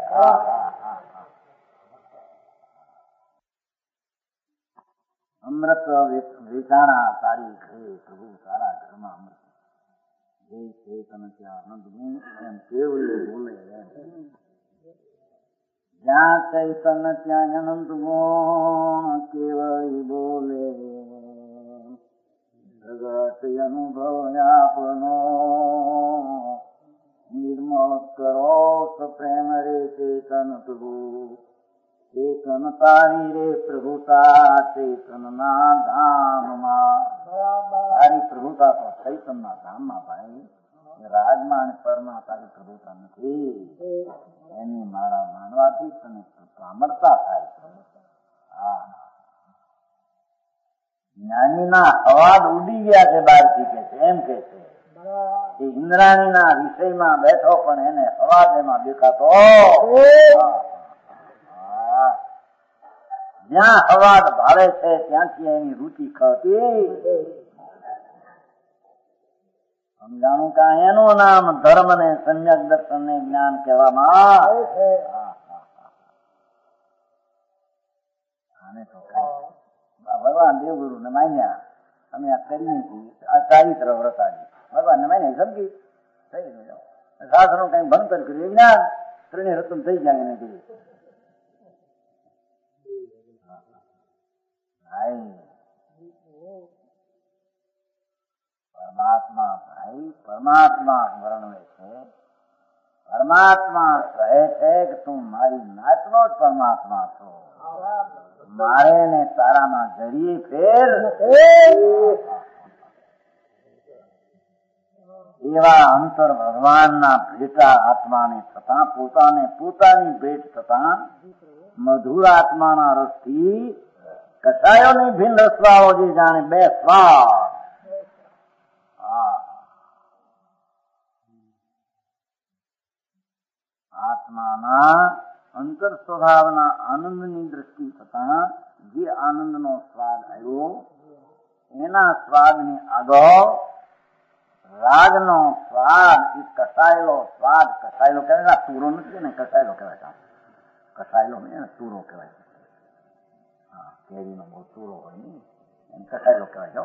અમૃત વેચાણા તારી ઘરે પ્રભુ તારા ઘરમાં અમૃત જે છે તને ત્યાં આનંદ નું એમ કેવળ બોલે જ્યાં ચૈતન્ય ત્યાં અનંત ગુણ કેવળ બોલે જગત અનુભવ આપનો નિર્મળ કરો પ્રેમ રે ચેતન પ્રભુ ચેતન તારી રે પ્રભુતા ચેતન ના ધામમાં તારી પ્રભુતા તો ચૈતન ના ધામમાં ભાઈ રાજમાં અને પરમાં તારી પ્રભુતા નથી. એની મારા માનવાથી તને અમરતા થાય. હા જ્ઞાની ના અવાજ ઉડી ગયા છે બહારથી કે છે એમ કે છે ઇન્દ્રાણી ના વિષયમાં બેઠો પણ એને અવાજ એમાં દેખાતો. જ્યાં અવાજ ભાવે છે ત્યાંથી એની રુચિ ખતી. સમજાણું કા એનું નામ ધર્મ ને સમ્યક દર્શન ને જ્ઞાન કહેવામાં આને તો ભગવાન દેવગુરુ ને માન્યા અમે આ કરીએ છીએ આ ચારિત્ર વ્રતાજી ભગવાન ને માન્યા સમજી થઈ ગયું. શાસ્ત્રો કઈ ભણતર કર્યું જ્ઞાન ત્રણેય રતન થઈ ગયા એને કીધું. પરમાત્મા ભાઈ પરમાત્મા વર્ણવે છે. પરમાત્મા કહે છે કે તું મારી નાતનો જ પરમાત્મા છો. મારે ને તારામાં જરીએ ફેર એવા અંતર ભગવાનના ભેટા આત્માને થતા પોતાને પોતાની ભેટ થતા મધુર આત્માના રસથી કસાયોની ભિન્ન રસવાળો જે જાણે બે સ્વાદ આત્માના અંતર સ્વભાવના આનંદની દ્રષ્ટિ થતા જે આનંદનો સ્વાદ આવ્યો એના સ્વાદની આગળ રાગનો સ્વાદ એ કસાયેલો સ્વાદ કસાયેલો કહેવાય. તુરો નથી ને કસાયેલો કહેવાય. કસાયેલો ને તુરો કહેવાય. હા કેરીનો બહુ તુરો હોય ને એને કસાયેલો કહેવાય.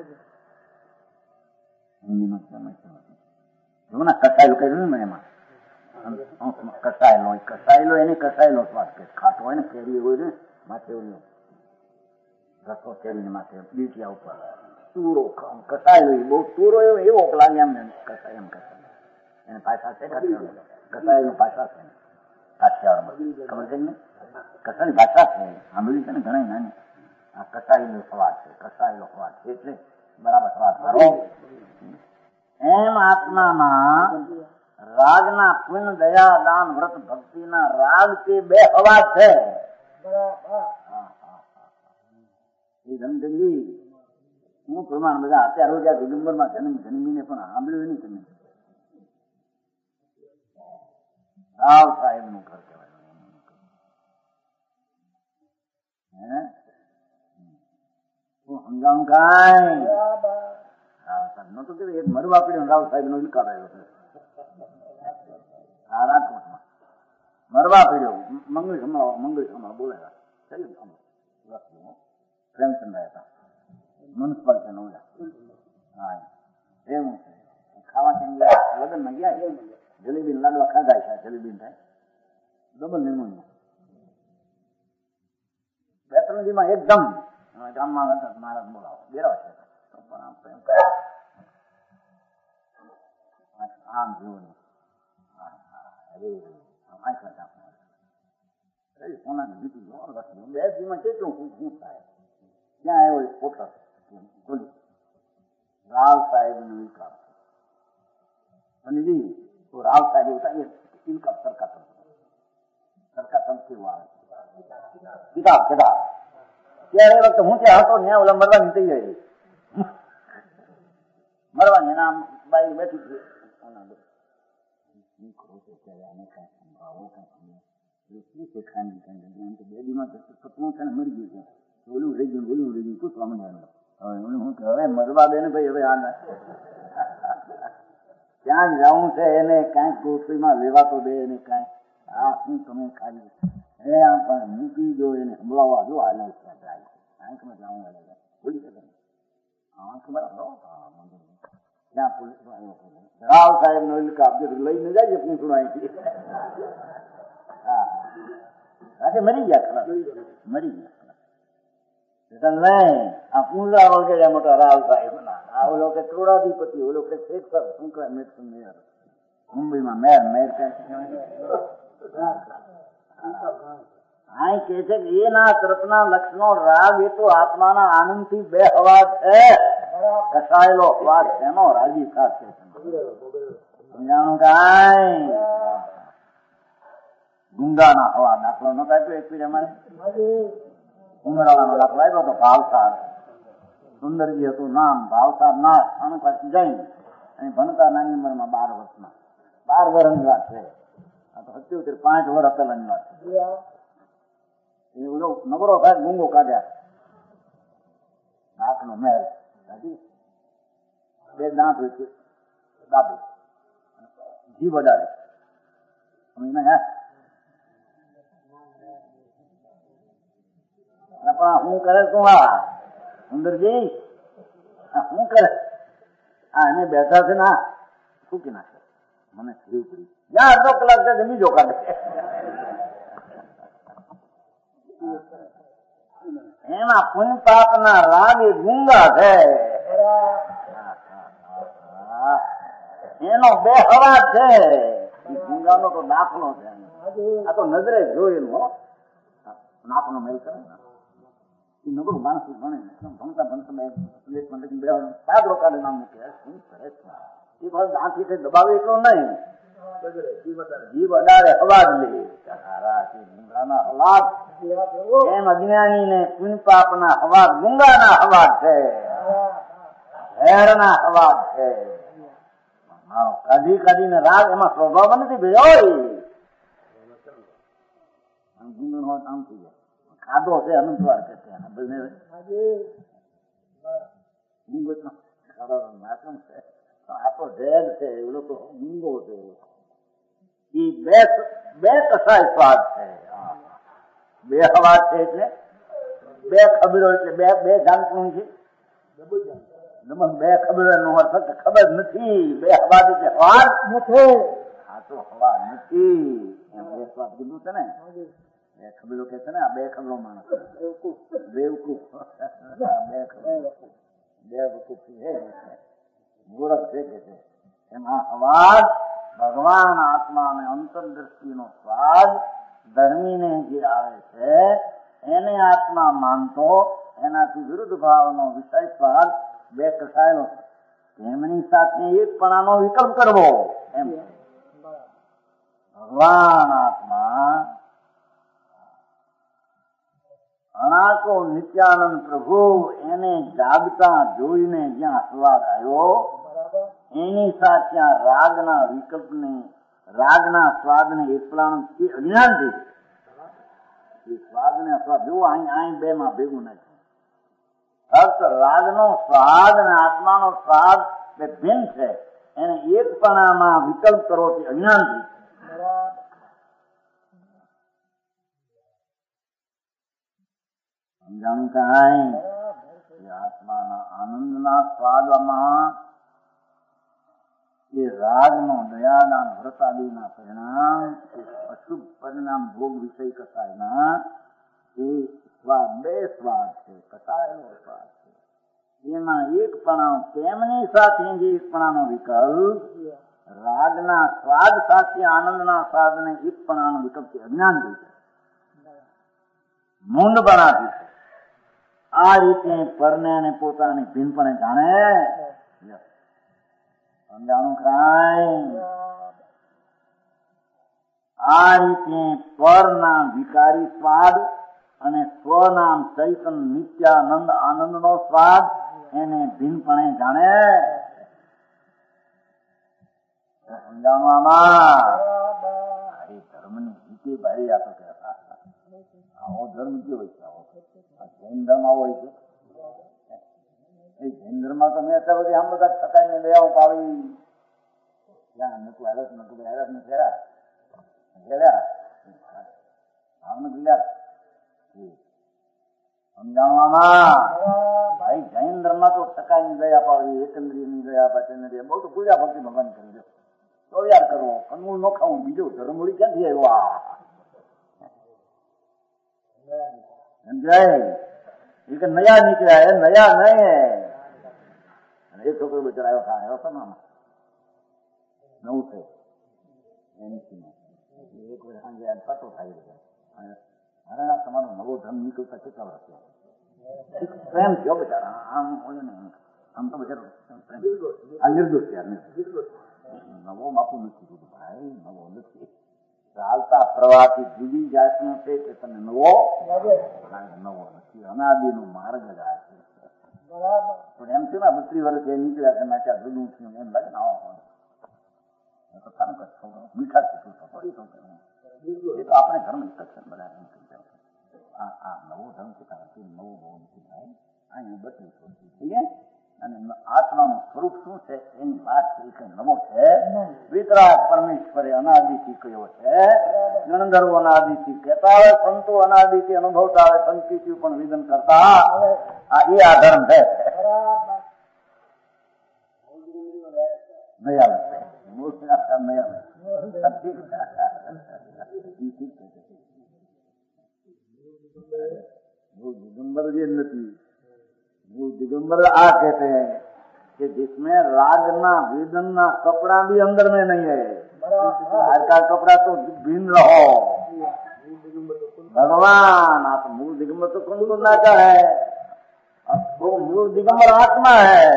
હિન્દીમાં જો ને કસાયેલો કહ્યું ને એમાં કસાયેલો હોય કસાયેલો એને કસાયેલો સ્વાદ કે ખાતો હોય ને કેરી હોય ને માથે રસો કેરી માથે બીટિયા ઉપર તુરો કસાયેલો બહુ તુરો એવો એવો લાગે એમ કસાય એમ કસાય એને ભાષા છે કસાયેલો ભાષા છે કાઠિયાવાડમાં ખબર છે ને કસાની ભાષા છે સાંભળ્યું છે ને ઘણા નાની આ કસાયેલો સ્વાદ છે કસાયેલો સ્વાદ છે એટલે બરાબર સ્વાદ કરો એમ આત્મામાં રાગના પુણ્ય દયા દાન વ્રત ભક્તિના રાગ તે બે અવાજ છે. એ ધમચંદી હું પ્રમાણ બધા અત્યાર રોજ આ દિગંબરમાં જન્મ જન્મીને પણ સાંભળ્યું નહીં તમે. રાવ સાહેબ નું ઘર કહેવાય. હે હું સમજાવું કાંઈ રાવ સાહેબ નતો કે એક મરવા પડ્યો રાવ સાહેબ નો વિકાર આવ્યો છે આ રાજકોટમાં મરવા પડ્યો. મંગળી હમણાં મંગળી હમણાં બોલાયા પ્રેમચંદ્ર હતા મ્યુનિસિપાલિટી નો. હા એવું છે. ખાવા ક્યાં ગયા લગ્ન માં ગયા જલેબી લાડવા ખાધા છે. જલેબી થાય ડબલ નિમોનિયા બે ત્રણ દી માં એકદમ ગામમાં હતા. મહારાજ બોલાવો બેરા છે આમ જોવું સોનાની બીટી બે દીમાં કેટલું શું થાય. ક્યાં આવ્યો પોટર રાવ સાહેબ નો વિકાર અને જી તો રાવ સાહેબ હતા ઇનકમ સરકાર સરકાર સંસ્થિત આવે કિતાબ કિતાબ ત્યારે એ વખતે હું ત્યાં હતો ત્યાં ઓલા મરવાની તૈયારી મરવાની એના બાઈ બેઠી હતી. બે દીમાં સપનું છે ને મરી ગયું છે ઓલું રહી ગયું ઓલું રહી ગયું પૂછવા માંડ્યા. હવે ઓલું હું હવે મરવા દે ને ભાઈ હવે આ ક્યાં જવું છે એને કાંઈક ગોઠવીમાં લેવા તો દે એને કાંઈ. આ શું તમે ખાલી હે આ પણ મૂકી દો એને સંભળાવવા જો હાલ આંખમાં જવું લાગે બોલી શકે આંખ બરાબર ત્યાં પોલીસ રાવ સાહેબ નો ઇલકા લઈને જાય પૂછડું અહીંથી. હા આજે મરી ગયા ખરા મરી ગયા નહીં આ પૂંજા વગેરે મોટા રાવ સાહેબ ના આ ઓલો કે કરોડાધિપતિ ઓલો કે શેખ શું કહે મેયર મુંબઈમાં મેયર મેયર અહીં કે છે કે એના તરફના લક્ષણો રાગ એ તો આત્માના આનંદ થી બે અવાજ છે. કસાયેલો અવાજ એનો રાજી સાથ છે. સમજાણું કાંઈ ગુંગાના હવા દાખલો નતો આપ્યો એક અમારે ઉમરાળાનો દાખલો આવ્યો હતો ભાવસાર. સુંદરજી હતું નામ ભાવસાર ના આનું પાછી જઈને અને ભણતા નાની ઉંમરમાં બાર વર્ષમાં બાર વર્ષની વાત છે. આ તો સત્યોતેર પાંચ વર્ષ પેલાની વાત છે. એ ઓલો નબળો થાય ગુંગો કાઢ્યા નાકનો મહેલ બે દાંત હોય છે દાબે જીવ અડાડે હું કરે તું આ સુંદરજી શું કરે આ એને બેઠા છે ને શું નાખે મને જીવ પડી જ્યાં અડધો કલાક છે બીજો કાઢે. એમાં પુન પાપ ના રાગ એ ગુંગા છે. એનો બે અવાજ છે. ગુંગાનો તો દાખલો છે. આ તો નજરે જોયેલું નાકનો મેલ કરે નબળું માણસ ભણે ભણતા ભણતા પાદરો કાઢે નામ મૂકે શું કરે એ પાછું દાંતથી દબાવે એટલો નહીં જીવ અડાડે અવાજ લે ગુંગાના અવાજ એમ અજ્ઞાની ને પુન પાપ ના અવાજ ગુંગાના અવાજ છે. હેરના અવાજ છે. કાઢી કાઢીને રાગ એમાં સ્વભાવ નથી ભાઈ ગુંગણ હોત આમ થઈ જાય ખાધો છે અનંતવાર કે આ તો ઝેર છે એ લોકો ગુંગો છે. એ બે બે કસાય સ્વાદ છે. બે અવાજ છે એટલે બે ખબરો એટલે બે બે જાણતું છે. બે ખબર નો અર્થ ખબર નથી. બે અવાજ એટલે અવાજ નથી. આ તો અવાજ નથી એમ બે સ્વાદ કીધું છે ને. બે ખબરો કે છે ને આ બે ખબરો માણસ બેવકૂફ બે ખબર બેવકૂફ છે મૂર્ખ છે કે છે. એમાં અવાજ ભગવાન આત્મા અને અંતરદ્રષ્ટિ નો સ્વાદ ધર્મીને જે આવે છે એને આત્મા માનતો એનાથી વિરુદ્ધ ભાવનો વિષય સ્વાદ બે કસાયેલો એમની સાથે એકપણાનો વિકલ્પ કરવો એમ ભગવાન આત્મા અણાકો નિત્યાનંદ પ્રભુ એને જાગતા જોઈને જ્યાં સ્વાદ આવ્યો એની સાથે ત્યાં રાગના વિકલ્પને રાગના સ્વાદને એકલાણ અજ્ઞાન થઈ એ સ્વાદને સ્વાદ જુઓ અહીં અહીં બે માં ભેગું નથી. ફક્ત રાગનો સ્વાદ અને આત્માનો સ્વાદ બે ભિન્ન છે. એને એકપણામાં વિકલ્પ કરો તે અજ્ઞાન થઈ સમજાણું કાંઈ આત્માના આનંદના સ્વાદમાં એ રાગનો દયાદાન વ્રતાદિના પરિણામ અશુભ પરિણામ ભોગ વિષય કસાયના એ સ્વાદ બે સ્વાદ છે. કસાયેલો સ્વાદ છે એમાં એકપણા તેમની સાથે જે એકપણાનો વિકલ્પ રાગના સ્વાદ સાથે આનંદના સ્વાદને એકપણાનો વિકલ્પ છે અજ્ઞાન થઈ છે મૂંડ બનાવી છે. આ રીતે પરને અને પોતાની ભિન્નપણે જાણે સમજાણું કાંઈ આ રીતે પરના વિકારી સ્વાદ અને સ્વનામ ચૈતન નિત્યાનંદ આનંદનો સ્વાદ એને ભિન્નપણે જાણે સમજાણું આમાં ધર્મની રીતે ભારે આપો કે આવો ધર્મ કેવો છે આવો જૈન ધર્મ આવો હોય છે. એ જૈન ધર્મ તો મેં અત્યાર બધી આમ બધા ટકાઈને દયાઓ પાવી ત્યાં નતું હેરસ નતું હેરસ ને ફેરા ફેર્યા આમ નથી યાર સમજાવવામાં ભાઈ જૈન ધર્મ તો ટકાઈની દયા પાવી એકંદરીની દયા પાચંદ્રિય બહુ તો પૂજા ભક્તિ ભગવાન કરી દો તો યાર કરવો કંદમૂળ નો ખાવું બીજો ધર્મ વળી ક્યાંથી આવ્યો જય એ કે નયા નીકળ્યા એ નયા નહીં એ છોકરો બિચારો આવ્યો ખા આવ્યો તમામ નવું છે એની એક વર્ષ સાંજે પતો થાય અને હવે તમારો નવો ધર્મ નીકળતા કેટલા વર્ષ પ્રેમ થયો બિચારા આમ હોય ને આમ તો બિચારો આ નિર્દોષ નવો બાપુ નથી કીધું ભાઈ નવો નથી ચાલતા પ્રવાહથી જુદી જાતનો છે કે તમે નવો નવો નથી અનાદિ નો માર્ગ જ આ છે પણ એમ છે ને બત્રીસ વર્ષ એ નીકળ્યા છે ના ક્યાં જુદું થયું એમ લાગે ને આવો મીઠા શીખવું એ તો આપણે ધર્મ ઇન્સ્ટ્રક્શન બધા આ આ નવો ધર્મ છે નવો બહુ નથી થાય અહીં બત્રીસ વર્ષ થઈએ અને આત્માનું સ્વરૂપ શું છે એની વાત છે નવો છે. વિતરાગ પરમેશ્વરે અનાદિથી કયો છે ગણધર્વો અનાદિથી કહેતા આવે સંતો અનાદિથી અનુભવતા આવે સંકિત પણ વિધન કરતા આ એ આ ધર્મ છે. दिगंबर ये नती वो दिगंबर आ कहते हैं कि जिसमें रागना वेदना कपड़ा भी अंदर में नहीं है. बाहर का कपड़ा तो भिन्न रहो भगवान आप मूल दिगंबर तो कौन बोलना का है वो मूल दिगंबर आत्मा है.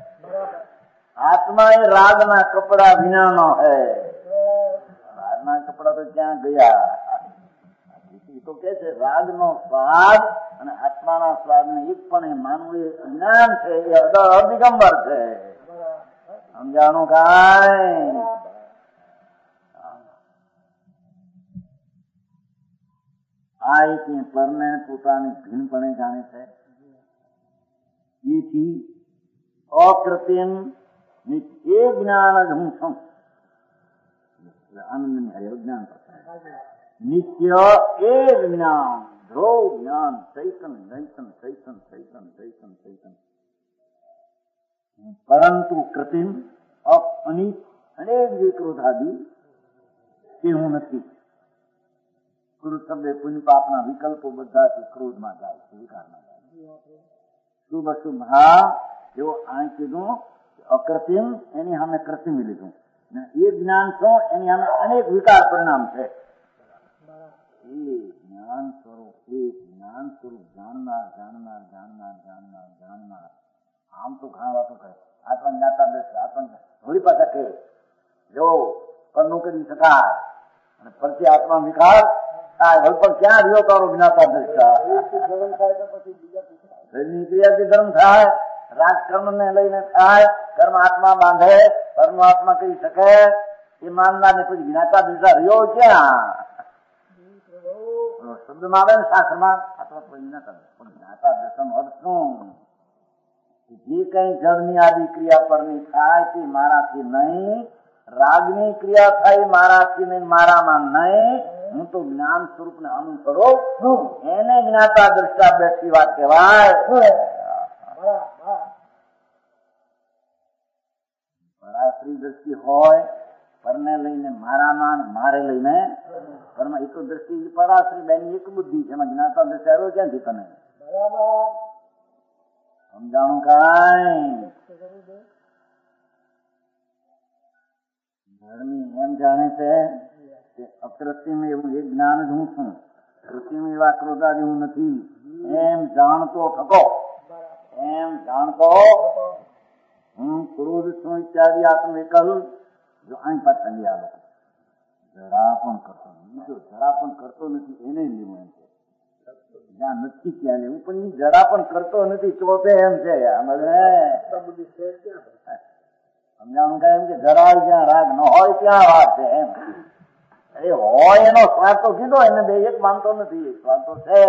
आत्मा ये रागना कपड़ा बिना नो है. रागना कपड़ा तो क्या गया તો કે છે રાગ નો સ્વાદ અને આત્માના સ્વાદ ને એક પણ માનવું એ જ્ઞાન છે એ અધિગંબર છે. સમજાણું કાંઈ આ એક પરને પોતાની ભિન્નપણે જાણે છે. એથી અકૃત્રિમ એ જ્ઞાન જ હું છું આનંદની હરે જ્ઞાન નિત્ય એ જ્ઞાન ધ્રુવ જ્ઞાન ચૈતન ચૈતન ચૈતન ચૈતન ચૈતન ચૈતન પરંતુ કૃત્રિમ અનિત અનેક વિકૃતાદિ તે હું નથી. ક્રોધ શબ્દ પુણ્ય પાપના વિકલ્પો બધાથી ક્રોધમાં જાય છે વિકારમાં જાય. શુભ અશુભ હા એવો આ કીધું અકૃત્રિમ એની સામે કૃત્રિમ લીધું ને એ જ્ઞાન શું એની સામે અનેક વિકાર પરિણામ છે. જ્ઞાન સ્વરૂપ એ જ્ઞાન સ્વરૂપ જાણનાર જાણનાર જાણનાર જાણનાર જાણનાર આમ તો ઘણા વાતો કહે આત્મા જ્ઞાતા બેસે આત્મા થોડી પાછા કહે જો પરનું કરી શકાય અને પરથી આત્મા વિકાર થાય પણ ક્યાં રહ્યો તારો જ્ઞાતા દ્રષ્ટા? શરીરની ક્રિયાથી ધર્મ થાય, રાજકર્મ ને લઈને થાય, કર્મ આત્મા બાંધે, પરમાત્મા કરી શકે એ માનનાર ને પછી જ્ઞાતા દ્રષ્ટા રહ્યો ક્યાં? શબ્દમાં આવે ને શાસ્ત્રમાં પણ જ્ઞાતા દ્રષ્ટાનો અર્થ શું? જે કઈ જળની આદિ ક્રિયા પરની થાય તે મારાથી નહીં, રાગની ક્રિયા થાય મારાથી નહીં, મારામાં નહીં, હું તો જ્ઞાન સ્વરૂપ ને અનુસરું છું, એને જ્ઞાતા દ્રષ્ટા બેસી વાત કહેવાય. પરાશ્રી દ્રષ્ટિ હોય પરને લઈને મારામાં, મારે લઈને પરમાં, એક દ્રષ્ટિ પરાશ્રી બેની એક બુદ્ધિ છે, એમાં જ્ઞાતા દ્રષ્ટિ આવ્યો ક્યાંથી તને? સમજાણું કાંઈ? ધર્મી એમ જાણે છે કે અકૃત્રિમ એવું એક જ્ઞાન જ હું છું, કૃત્રિમ એવા ક્રોધાદી હું નથી, એમ જાણતો થકો, એમ જાણતો હું ક્રોધ છું ઇત્યાદિ આત્મ એકલ. જો અહીં પાછા લઈ આવે જરા પણ કરતો નથી, જો જરા પણ કરતો નથી એને લેવું એમ છે, જ્યાં નથી ત્યાં લેવું, પણ એ જરા પણ કરતો નથી ચોથે એમ છે. સમજાણું કે એમ કે જરા જ્યાં રાગ ન હોય ત્યાં વાત છે એમ. એ હોય એનો સ્વાદ તો કીધો, એને બે એક માનતો નથી, સ્વાદ તો છે.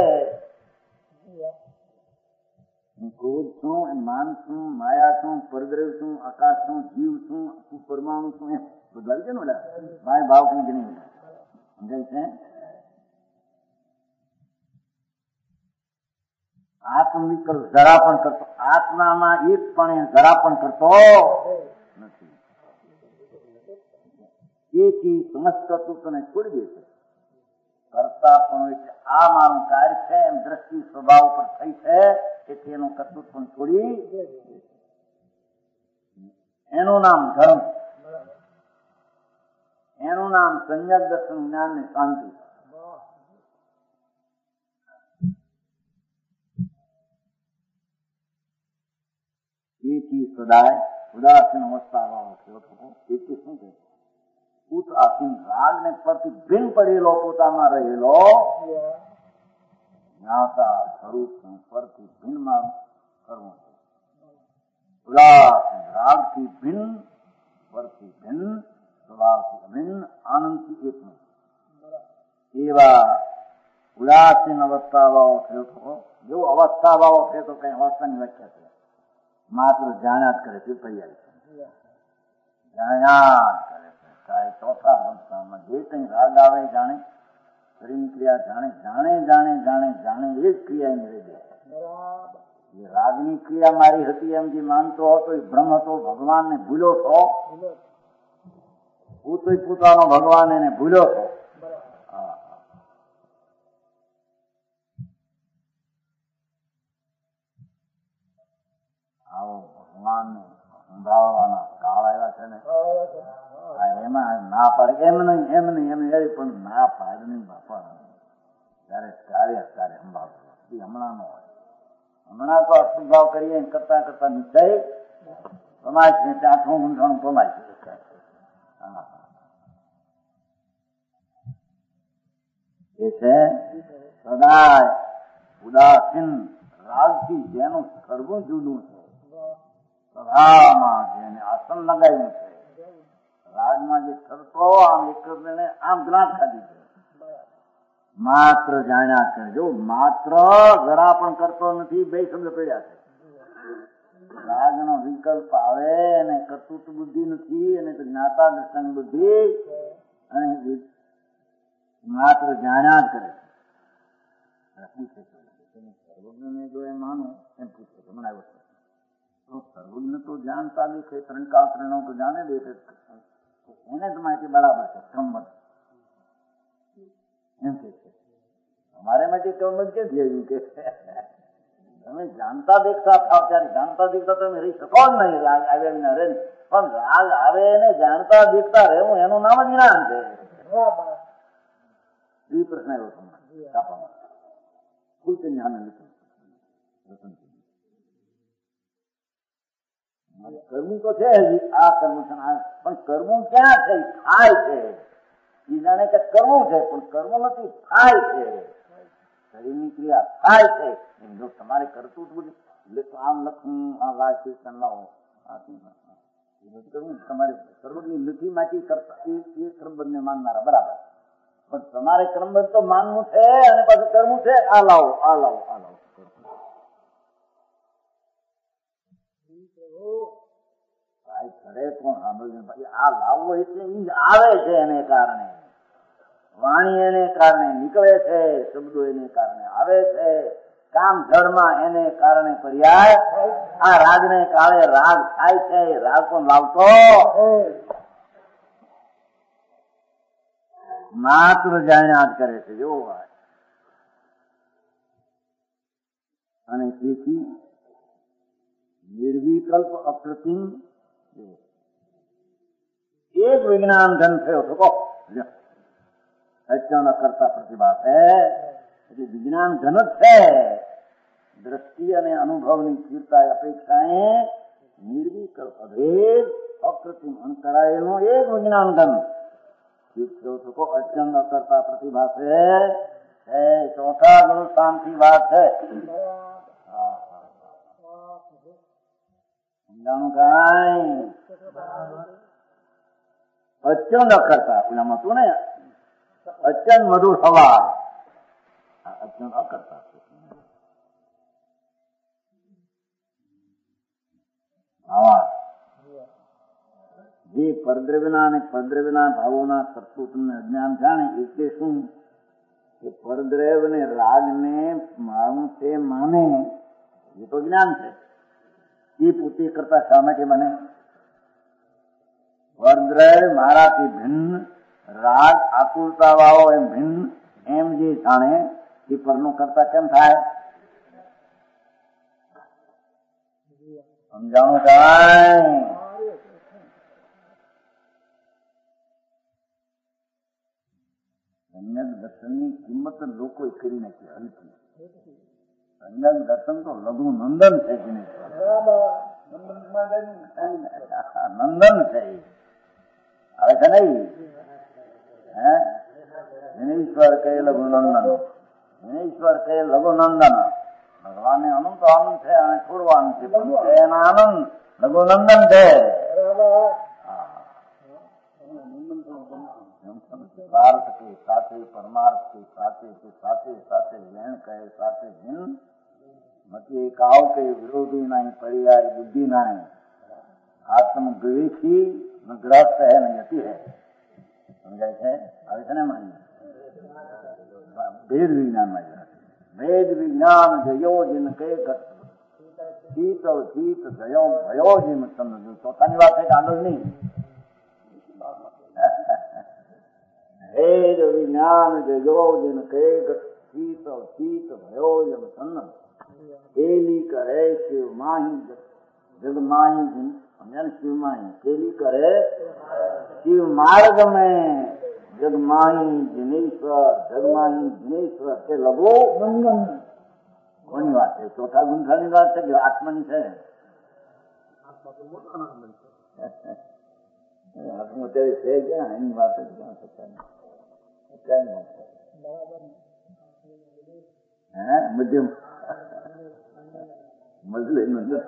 હું ક્રોધ છું, માન છું, માયા છું, પરદ્રવ છું, આકાશ છું, જીવ છું, પરમાણુ છું, એમ બધા છે ને ભાઈ ભાવ કઈ જ નહીં. સમજાય છે? આત્મવિકલ્પ જરા પણ કરતો, આત્મામાં એક પણ જરા પણ કરતો નથી. એથી સમસ્ત તત્વને છોડી દે છે. કરતા પણ આ મારું કાર્ય છે એમ દ્રષ્ટિ સ્વભાવ પર થઈ છે, તેથી એનું કર્તૃત્વ પણ છોડી, એનું નામ ધર્મ, એનું નામ સંયમ દર્શન જ્ઞાન ને શાંતિ. એથી સદાય ઉદાસીન અવસ્થા વાળો થયો હતો. એથી શું કહે? ઉદાસીન રાગ ને પરથી ભિન્ન પડેલો, પોતામાં રહેલો જ્ઞાતા સ્વરૂપ પરથી ભિન્નમાં કરવું છે. ઉદાસીન રાગ થી ભિન્ન, પરથી ભિન્ન, સ્વભાવથી અભિન્ન, આનંદથી એકનું એવા ઉદાસીન અવસ્થા વાળો થયો હતો. જો અવસ્થા વાળો થયો તો કઈ અવસ્થાની વ્યાખ્યા છે, માત્ર જાણ્યા જ કરે છે, તૈયારી છે, જાણ્યા જ કરે છે. ચાહે ચોથા અવસ્થામાં જે કઈ રાગ આવે જાણે, શરીરની ક્રિયા જાણે, જાણે જાણે જાણે જાણે એ જ ક્રિયા એની રહી જાય. એ રાગની ક્રિયા મારી હતી એમ જે માનતો હતો એ ભ્રમ હતો, ભગવાનને ભૂલ્યો હતો, પોતે પોતાનો ભગવાન એને ભૂલ્યો હતો. આવો ભગવાનને સંભાળવાના કાળ આવ્યા છે ને, એમાં ના પાડે એમ નહીં, એમ નહીં, એમ એ પણ ના પાડે નહીં બાપા. ત્યારે કાર્ય ત્યારે સંભાળતો એ હમણાં નો હોય. હમણાં તો અશુભાવ કરીએ કરતા કરતા નિશ્ચય સમાજ છે, આઠમું ગુંઠાણું કમાય છે. એ છે સદાય ઉદાસીન રાગથી જેનું સર્વું જુદું છે, સભામાં જેને આસન લગાવ્યું છે, રાજમાં જે કરતો આમ એક આમ ગ્રાંટ ખાધી છે, માત્ર જાણ્યા કરે. જો માત્ર જરા પણ કરતો નથી, બે શબ્દ પડ્યા છે. રાગનો વિકલ્પ આવે અને કર્તૃત્વ બુદ્ધિ નથી, અને જ્ઞાતા દર્શન બુદ્ધિ, અને માત્ર જાણ્યા જ કરે. પૂછે સર્વજ્ઞને જો એ માનું એમ પૂછે હમણાં આવ્યો તો સર્વજ્ઞ તો જાણતા દેખે, ત્રણ કાળ ત્રણ તો જાણે દેખે, એને જ માહિતી બરાબર છે. સંમત એમ કે છે અમારે માટે કમત કે થયું કે તમે જાણતા દેખતા થાવ ત્યારે જાણતા દેખતા તમે રહી શકો જ નહીં. રાગ આવે ને રે, પણ રાગ આવે ને જાણતા દેખતા રહેવું એનું નામ જ જ્ઞાન છે. એ પ્રશ્ન આવ્યો તમને કાપામાં ફૂલ જ્ઞાન નથી. કરવું તો છે આ કરવું છે, પણ કરવું ક્યાં છે? થાય છે એ જાણે કે કરવું છે પણ કરવું નથી, થાય છે. શરીરની ક્રિયા થાય છે. જો તમારે કરતું જ બધું આમ લખવું, આ લાશ લાવો, નથી કરવું. તમારે સર્વજ્ઞ લખી માંથી કરતા એ ક્રમબદ્ધને માનનારા બરાબર, પણ તમારે ક્રમબદ્ધ તો માનવું છે અને પાછું કરવું છે. આ લાવો, આ લાવો, આ લાવો. કરે કોણ સાંભળ્યું? આ લાવવો એટલે એ આવે છે એને કારણે, વાણી એને કારણે નીકળે છે, શબ્દો એને કારણે આવે છે, કામ જળમાં એને કારણે પર્યાય આ રાગને કાળે રાગ થાય છે. રાગ પણ લાવતો માત્ર જાણ્યા જ કરે છે. જો અને તેથી નિર્વિકલ્પ અપ્રતિમ એક વિજ્ઞાન ધન થયો તો અચણ કરતા પ્રતિભા છે. એટલે વિજ્ઞાન ધન જ છે. દ્રષ્ટિ અને અનુભવની સ્થિરતા અપેક્ષાએ નિર્વિકલ્પ અભેદ અપ્રતિમ અંતરાયેલું એક વિજ્ઞાન ધન થયો અચણ કરતા પ્રતિભા છે. ચોથા ગુરુ શાંતિ વાત છે. સમજાણું કાંઈ? અચંદ અકર્તા પેલામાં હતું ને, અચંદ મધુર હવા, અચંદ અકર્તા. આવા જે પરદ્રવ્યના અને પરદ્રવ્યના ભાવોના કર્તૃત્વને અજ્ઞાન જાણે એટલે શું કે પરદ્રવ્ય ને રાગ ને મારું છે માને એ તો જ્ઞાન છે. એ પોતે કરતા શા માટે બને? પરદ્રવ્ય મારાથી ભિન્ન, રાગ આકુલતા વાળો એમ ભિન્ન એમ જે જાણે એ પરનો કરતા કેમ થાય? સમજાણું કાંઈ? સમ્યક દર્શનની કિંમત લોકો કરી નાખી હલકી. સમ્યક દર્શન તો લઘુ નંદન છે. નંદન છે આવે છે નહી? હે વિનેશ્વર કહે લઘુ નંદન, વિનેશ્વર કહે લઘુ નંદન. ભગવાન ને અનંત આનંદ છે અને છોડવાનું છે પણ એના આનંદ લઘુ નંદન છે. પાર્થ કે સાથે પરમાર્થ કે સાથે સાથે સાથે લેણ કહે સાથે ભિન્ન મતી કાવ કે વિરોધી નહીં પર્યાય બુદ્ધિ નહીં આત્મ દ્વેષી ન ગ્રસ્ત હે ન યતિ હે. સમજાય છે? આવે છે ને? માની ભેદ વિજ્ઞાન માં ભેદ વિજ્ઞાન જયો જીન કે શીત શીત જયો ભયો જીમ સમજો. ચોથાની વાત છે કે આગળ નહીં. ભેદ વિજ્ઞાન જયો જીન કે શીત શીત ભયો જીમ સન્ન केली करे शिव माही जग माही शिव माही केली करे शिव मार्ग में जग माही जिनेश्वर जग माही जिनेश्वर से लगो नंदन. कोनी बात है? चौथा गुंठानी बात है कि आत्मनी है. आत्महत्या से क्या इन बात है? क्या सकता है मध्यम मजले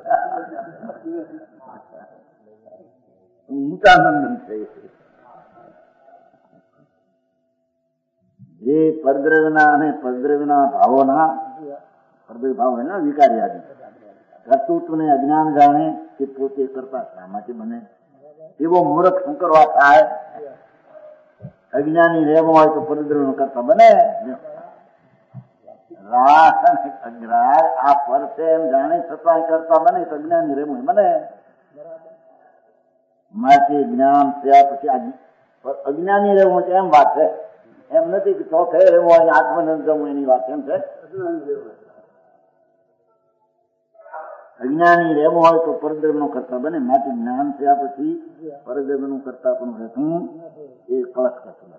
ઊંચા નંદન છે. જે પરદ્રવ્યના અને પરદ્રવ્યના ભાવોના પરદ્રવ્ય ભાવ હોય ને વિકારી આદિ કર્તૃત્વને અજ્ઞાન જાણે કે પોતે કરતા શા માટે બને? એવો મૂર્ખ શંકરવા થાય. અજ્ઞાની રહેવો હોય તો પરદ્રવ્યનો કરતા બને. રાગ અગ્રાહ આ પર છે એમ જાણે છતાં કરતા બને તો જ્ઞાની રહેવું બને. માટે જ્ઞાન થયા પછી અજ્ઞાની રહેવું એમ વાત છે. એમ નથી કે ચોથે રહેવું હોય આત્મનંદ જવું એની વાત એમ છે. અજ્ઞાની રહેવું હોય તો પરદ્રવ્ય નો કરતા બને. માટે જ્ઞાન થયા પછી પરદ્રવ્ય નું કરતા પણ રહેતું એ કળશ કરતું.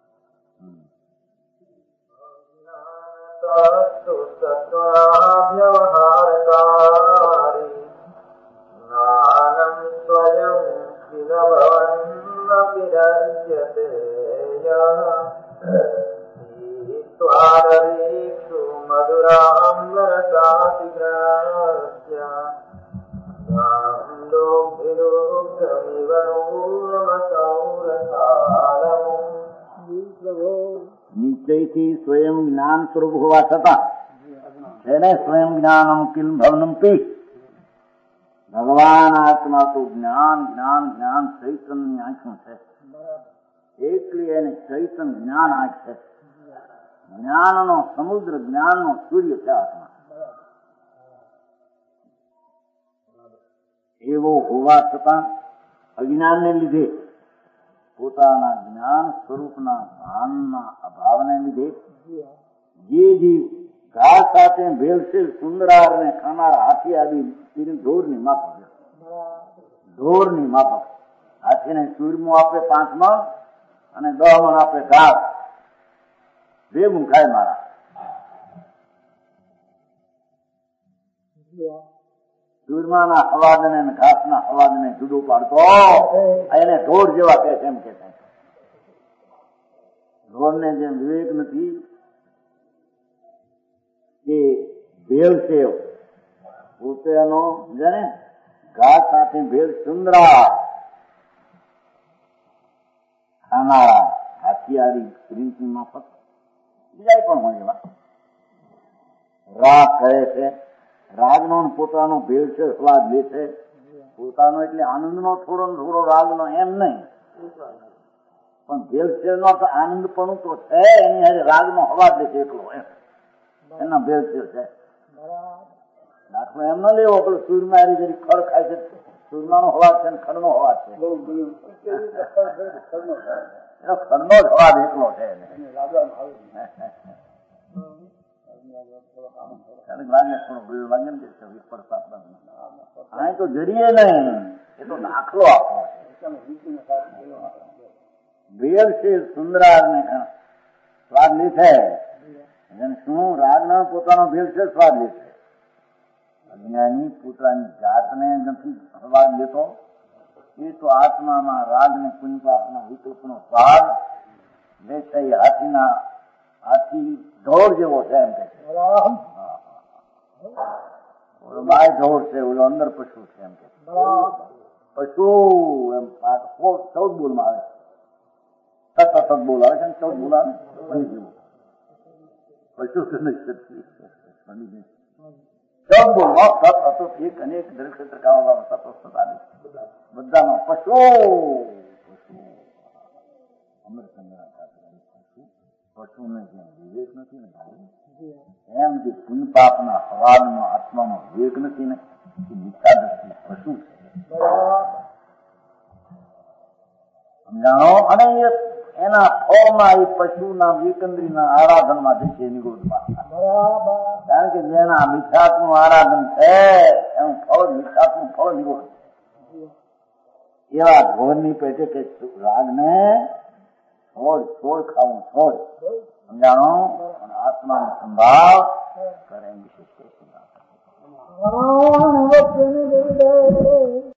व्यवहारकारी नानं स्वयं किल भवन्न विरज्यते यः તેથી સ્વયં જ્ઞાન સ્વરૂપ હોવા છતાં જેને સ્વયં જ્ઞાનમ કિલ ભવનમ પી ભગવાન આત્મા તો જ્ઞાન જ્ઞાન જ્ઞાન ચૈતન્ય આંખું છે. એટલી એને ચૈતન્ય જ્ઞાન આંખ છે. જ્ઞાનનો સમુદ્ર, જ્ઞાનનો સૂર્ય છે આત્મા. એવો હોવા છતાં અજ્ઞાનને લીધે, પોતાના જ્ઞાન સ્વરૂપના ભાનના અભાવને લીધે જે જીવ ઘાસ સાથે ભેળસેળ સુંદરાર ને ખાનાર હાથી આદિ ઢોરની માફક ઢોરની માફક હાથીને સૂરમું આપે પાંચ મણ અને દસ મણ આપે ઘાસ, ભેગું ખાય મારા. સૂરમાના હવાદને અને ઘાસના હવાદને જુદું પાડતો એને ઢોર જેવા કે એમ કે ઢોરને જેમ વિવેક નથી કે ભેળસેળ પોતે એનો જાણે ઘાસ સાથે ભેળ સુંદરા ખાનારા હાથિયારી પ્રિન્સની માફક બીજા પણ હોય એવા. રાગ કહે છે, રાગનો પોતાનો ભેળસેળ સ્વાદ લે છે. પોતાનો એટલે આનંદનો થોડો થોડો રાગનો એમ નહીં, પણ ભેળસેળનો તો આનંદ પણ તો છે. એની હારે રાગનો હવાજ લે છે એકલો, એમ એના ભેળસેળ છે. દાખલો એમ ન લેવો કે સૂરમાં એની જરી ખડ ખાય છે, સૂરમાનો હવાજ છે ને ખડનો હવાજ છે. એનો ખડનો જ હવાજ એકલો છે. તો જડીએ નહીં, એ તો દાખલો આપો. ભેળસેળ સુંદરાર ને સ્વાદ લે છે. શું રાગના પોતાનો ભેળસેળ સ્વાદ લે છે. અજ્ઞાની પોતાની જાતને નથી સ્વાદ લેતો. એ તો આત્મામાં રાગ ને પુંજપાપના વિકલ્પનો સ્વાદ લે છે. હાથીના હાથી ઢોર જેવો છે એમ કે ઓલો બાય ઢોર છે, ઓલો અંદર પશુ છે એમ કે પશુ એમ ચૌદ બોલ માં આવે છે. સત બોલ આવે છે ને ચૌદ બોલ આવે જેવું પશુ ચૌદ બોલ માં સત હતો એક અનેક દરેક ક્ષેત્ર કામમાં સત સત આવે બધામાં પશુ પશુ અમૃતચંદ્ર પશુને જેમ વિવેક નથી ને ભાઈ, એમ જે પુણ્ય પાપના હવાલમાં આત્મામાં વિવેક નથી ને એ મિથ્યા દ્રષ્ટિ પશુ છે. સમજાણો? અને એના ફળમાં એ પશુના એકંદરીના આરાધનમાં જશે નિગોદમાં. કારણ કે જેના મિથ્યાત્મનું આરાધન છે એનું ફળ મિથ્યાત્મનું ફળ નિગોદ. એવા ઘોરની પેટે કે રાગને છોડ છોડ ખાવું છોડ. સમજાણો? અને આત્માનો સંભાવ કરે વિશેષ